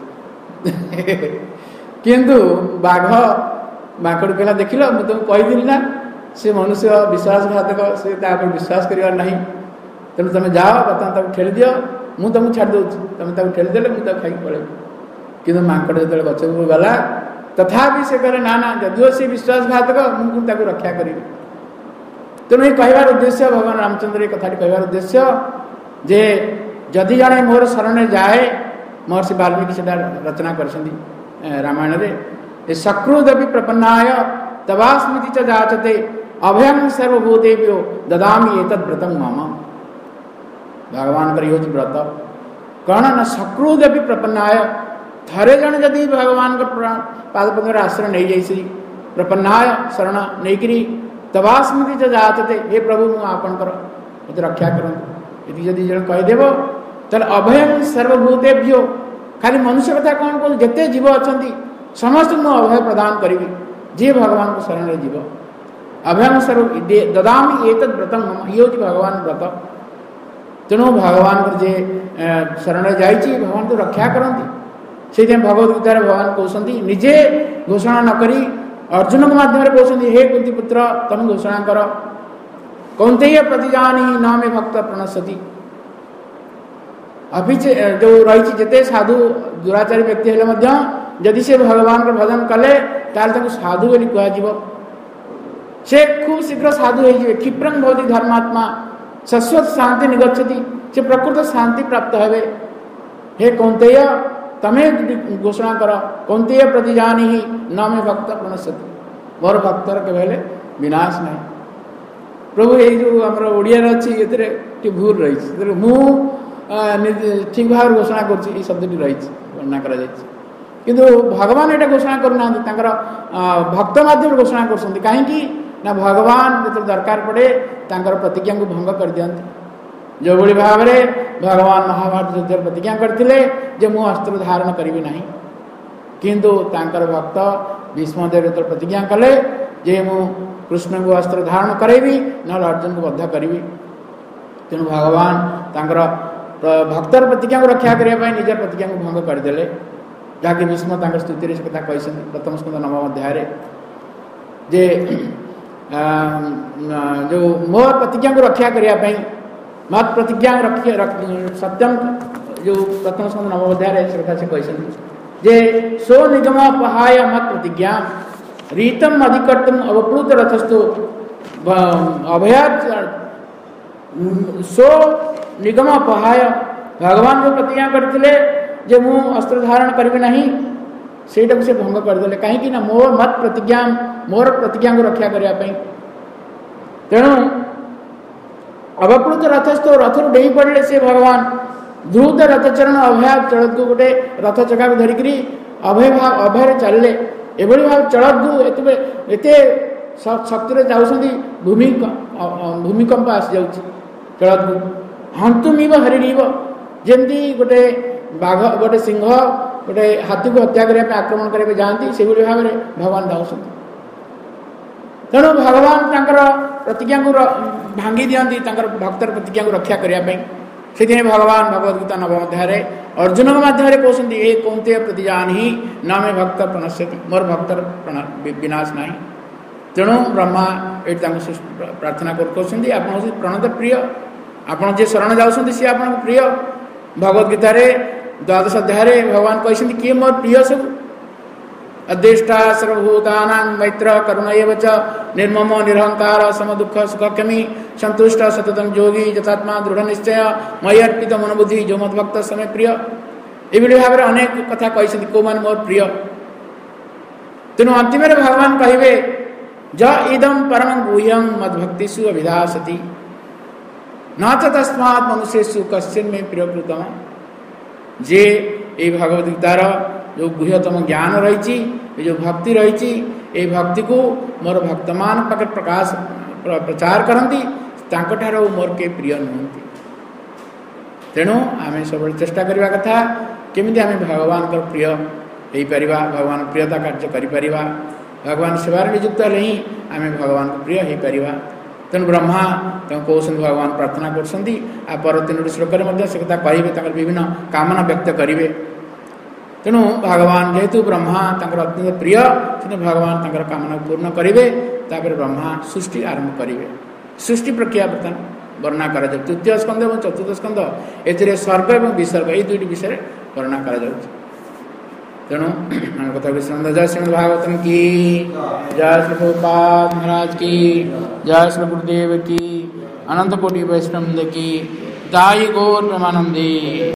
କିନ୍ତୁ ବାଘ ମାଙ୍କଡ଼ କହିଲା ଦେଖିଲ ମୁଁ ତୁମକୁ କହିଥିଲି ନା, ସେ ମନୁଷ୍ୟ ବିଶ୍ୱାସଘାତକ, ସେ ତା ଉପରେ ବିଶ୍ୱାସ କରିବାର ନାହିଁ, ତେଣୁ ତୁମେ ଯାଅ ବର୍ତ୍ତମାନ ତାକୁ ଠେଲିଦିଅ, ମୁଁ ତୁମକୁ ଛାଡ଼ି ଦେଉଛି, ତୁମେ ତାକୁ ଠେଲିଦେଲେ ମୁଁ ତାକୁ ଖାଇକି ପଳେଇବି। କିନ୍ତୁ ମାଙ୍କଡ଼ ଯେତେବେଳେ ଗଛକୁ ଗଲା, ତଥାପି ସେ କହିଲେ ନା ନା, ଯଦିଓ ସେ ବିଶ୍ୱାସଘାତକ, ମୁଁ ତାକୁ ରକ୍ଷା କରିବି। ତେଣୁ ଏ କହିବାର ଉଦ୍ଦେଶ୍ୟ, ଭଗବାନ ରାମଚନ୍ଦ୍ର ଏ କଥାଟି କହିବାର ଉଦ୍ଦେଶ୍ୟ ଯେ ଯଦି ଜଣେ ମୋର ଶରଣରେ ଯାଏ, ମହର୍ଷି ବାଲ୍ମୀକି ସେଟା ରଚନା କରିଛନ୍ତି ରାମାୟଣରେ, ଏ ସକୃଦପି ପ୍ରପନ୍ନାୟ ତବାସ୍ମୃତି च ଯାଚତେ ଅଭୟଂ ସର୍ବଭୂତେଭ୍ୟୋ ଦଦାମି ଏତଦ୍ ବ୍ରତଂ ମମ। ଭଗବାନଙ୍କର ଇଏ ହେଉଛି ବ୍ରତ। କ'ଣ ନା ସକୃଦପି ପ୍ରପନ୍ନାୟ, ଥରେ ଜଣେ ଯଦି ଭଗବାନଙ୍କ ପାଦପଦ୍ମର ଆଶ୍ରୟ ନେଇଯାଇଛି, ପ୍ରପନ୍ନାୟ ଶରଣ ନେଇକିରି, ତବାସ୍ମୃତି च ଯାଚତେ, ହେ ପ୍ରଭୁ ମୁଁ ଆପଣଙ୍କର ମୋତେ ରକ୍ଷା କରନ୍ତୁ, ଏଠି ଯଦି ଜଣେ କହିଦେବ, ତାହେଲେ ଅଭୟଂ ସର୍ବଭୂତେଭ୍ୟୋ, ଖାଲି ମନୁଷ୍ୟ କଥା କ'ଣ କହୁଛି, ଯେତେ ଜୀବ ଅଛନ୍ତି ସମସ୍ତଙ୍କୁ ମୁଁ ଅଭୟ ପ୍ରଦାନ କରିବି, ଯିଏ ଭଗବାନଙ୍କ ଶରଣରେ ଯିବ। ଅଭୟଂ ସର୍ବ ଦଦାମି ଏତଦ୍ ବ୍ରତଂ ମମ, ଇଏ ହେଉଛି ଭଗବାନ ବ୍ରତ। ତେଣୁ ଭଗବାନଙ୍କର ଯିଏ ଶରଣରେ ଯାଇଛି, ଭଗବାନ ତ ରକ୍ଷା କରନ୍ତି। ସେଇଥିପାଇଁ ଭଗବତ ଗୀତାରେ ଭଗବାନ କହୁଛନ୍ତି, ନିଜେ ଘୋଷଣା ନ କରି ଅର୍ଜୁନଙ୍କ ମାଧ୍ୟମରେ କହୁଛନ୍ତି, ହେ କୁନ୍ତି ପୁତ୍ର ତମେ ଘୋଷଣା କର, କୌନ୍ତେୟ ପ୍ରତିଜାନି ନ ମେ ଭକ୍ତ ପ୍ରଣଶ୍ୟତି। ଯେଉଁ ରହିଛି ଯେତେ ସାଧୁ ଦୁରାଚାରୀ ବ୍ୟକ୍ତି ହେଲେ ମଧ୍ୟ ଯଦି ସେ ଭଗବାନଙ୍କର ଭଜନ କଲେ, ତାହେଲେ ତାଙ୍କୁ ସାଧୁ ବୋଲି କୁହାଯିବ। ସେ ଖୁବ୍ ଶୀଘ୍ର ସାଧୁ ହେଇଯିବେ। କ୍ଷିପ୍ରଂ ଭବତି ଧର୍ମାତ୍ମା ଶାଶ୍ୱତ ଶାନ୍ତି ନିଗଚ୍ଛତି, ସେ ପ୍ରକୃତ ଶାନ୍ତି ପ୍ରାପ୍ତ ହେବେ। ହେ କୌନ୍ତେୟ ତମେ ଘୋଷଣା କର, କୌନ୍ତେୟ ପ୍ରତିଜାନି ହି ନ ମେ ଭକ୍ତ ପ୍ରଣଶ୍ୟତି, ମୋର ଭକ୍ତର କେବେ ହେଲେ ବିନାଶ ନାହିଁ। ପ୍ରଭୁ ଏଇ ଯେଉଁ ଆମର ଓଡ଼ିଆରେ ଅଛି, ଏଥିରେ ଟିକେ ଭୁଲ ରହିଛି, ମୁଁ ଠିକ୍ ଭାବରେ ଘୋଷଣା କରୁଛି, ଏଇ ଶବ୍ଦଟି ରହିଛି, ବର୍ଣ୍ଣନା କରାଯାଇଛି। କିନ୍ତୁ ଭଗବାନ ଏଇଟା ଘୋଷଣା କରୁନାହାନ୍ତି, ତାଙ୍କର ଭକ୍ତ ମାଧ୍ୟମରେ ଘୋଷଣା କରୁଛନ୍ତି। କାହିଁକି ନା ଭଗବାନ ଯେତେବେଳେ ଦରକାର ପଡ଼େ ତାଙ୍କର ପ୍ରତିଜ୍ଞାକୁ ଭଙ୍ଗ କରିଦିଅନ୍ତି। ଯେଉଁଭଳି ଭାବରେ ଭଗବାନ ମହାଭାରତ ଯୁଦ୍ଧରେ ପ୍ରତିଜ୍ଞା କରିଥିଲେ ଯେ ମୁଁ ଅସ୍ତ୍ର ଧାରଣ କରିବି ନାହିଁ, କିନ୍ତୁ ତାଙ୍କର ଭକ୍ତ ଭୀଷ୍ମଦେବ ଯେତେବେଳେ ପ୍ରତିଜ୍ଞା କଲେ ଯେ ମୁଁ କୃଷ୍ଣଙ୍କୁ ଅସ୍ତ୍ର ଧାରଣ କରାଇବି, ନହେଲେ ଅର୍ଜୁନକୁ ବଦ୍ଧ କରିବି। ତେଣୁ ଭଗବାନ ତାଙ୍କର ଭକ୍ତର ପ୍ରତିଜ୍ଞାକୁ ରକ୍ଷା କରିବା ପାଇଁ ନିଜର ପ୍ରତିଜ୍ଞାକୁ ଭଙ୍ଗ କରିଦେଲେ, ଯାହାକି ଭୀଷ୍ମ ତାଙ୍କ ସ୍ତୁତିରେ ସେ କଥା କହିଛନ୍ତି ପ୍ରଥମ ସ୍କନ୍ଧ 9ମ ଅଧ୍ୟାୟରେ, ଯେ ଯେଉଁ ମୋ ପ୍ରତିଜ୍ଞାକୁ ରକ୍ଷା କରିବା ପାଇଁ, ମତ୍ ପ୍ରତିଜ୍ଞା ସତ୍ୟମ୍, ଯେଉଁ ପ୍ରଥମ ସ୍କନ୍ଧ 9ମ ଅଧ୍ୟାୟରେ ସେ କଥା ସେ କହିଛନ୍ତି। जे सो निगम पहाय मत प्रतिज्ञा रीतम अधिकर्तुम अवप्लुत रथस्थो अभयात सो निगम पहाय भगवान जो प्रतिज्ञा करते जे मु अस्त्र धारण करी नहीं से भंग करदे कहीं मोर मत प्रतिज्ञा मोर प्रतिज्ञा को रक्षा करने तेणु अवप्लुत रथस्थ रथ डेई पड़े से भगवान द्रुत रथचरण अभय चलत को गोटे रथ चका धरिकी अभय चलले एभली भाव चलत एते शक्ति जाऊँगी भूमिकंप आसी जाऊँगी चलत को हंतुमीव हरिणीव जमी गोटे बाघ गोटे सिंह गोटे हाथी को हत्या करने आक्रमण करने जाती से भाव में भगवान जाऊँ तेणु भगवान प्रतिज्ञा को भांगी दिखती भक्तर प्रतिज्ञा को रक्षा करने से भगवान भगवद्गीता नवम अध्याय अर्जुन के माध्यम कहते ये कौंते प्रतिजान ही न मे भक्त प्रणश्यति मोर भक्तर विनाश ना तेणु ब्रह्मा ये प्रार्थना कर आप प्रणत प्रिय आपड़ जे शरण जाऊँ सी आप प्रिय भगवद्गीता द्वादश अध्याय भगवान कहते किए मोर प्रिय सब अद्वेष्टा सर्वभूतानां मैत्र करुण एव च निर्मम निरहंकार सम दुख सुखक्षमी संतुष्ट सततम योगी यथात्मा दृढ़ निश्चय मयि अर्पित मनोबुद्धि जो मत भक्त समय प्रिय ये भाव में अनेक कथा कहते को मान मोर प्रिय तेणु अंतिम भगवान कहे ज इदम परम गुह्यम मद्भक्तिषु अभिधासति न च तस्मात् मनुष्येषु कश्चिन् मे प्रियकृतम जे ये भगवद्गीतार जो गुह्यतम ज्ञान रही जो भक्ति रही ये भक्ति को मोर भक्तमान पाखे प्रकाश प्रचार करती मोर के प्रिय नुहति तेणु आम सब चेष्टा करने कथा केमी आम भगवान प्रिय हो पार भगवान प्रियता कार्य कर भगवान सेवार नियुक्त हेले ही आम भगवान प्रिय हो पार तेणु ब्रह्मा कहते भगवान प्रार्थना कर पर 3 श्लोक से कथा कहे विभिन्न कामना व्यक्त करेंगे तेणु भगवान जेहेतु ब्रह्मा अत्यंत प्रिय तेणु भगवान कामना पूर्ण करेंगे ब्रह्मा सृष्टि आरंभ करेंगे सृष्टि प्रक्रिया बर्तमान वर्णना कर तृतीय स्कंद और चतुर्थ स्कंद ए सर्ग और विसर्ग ये 2टी विषय वर्णना कर तेणु कथा विश्राम जय श्रीमद् भागवतम की जय श्री प्रभुपाद महाराज की जय श्री गुरुदेव की अनंत कोटि वैष्णव की दाई गौर प्रमानंदी।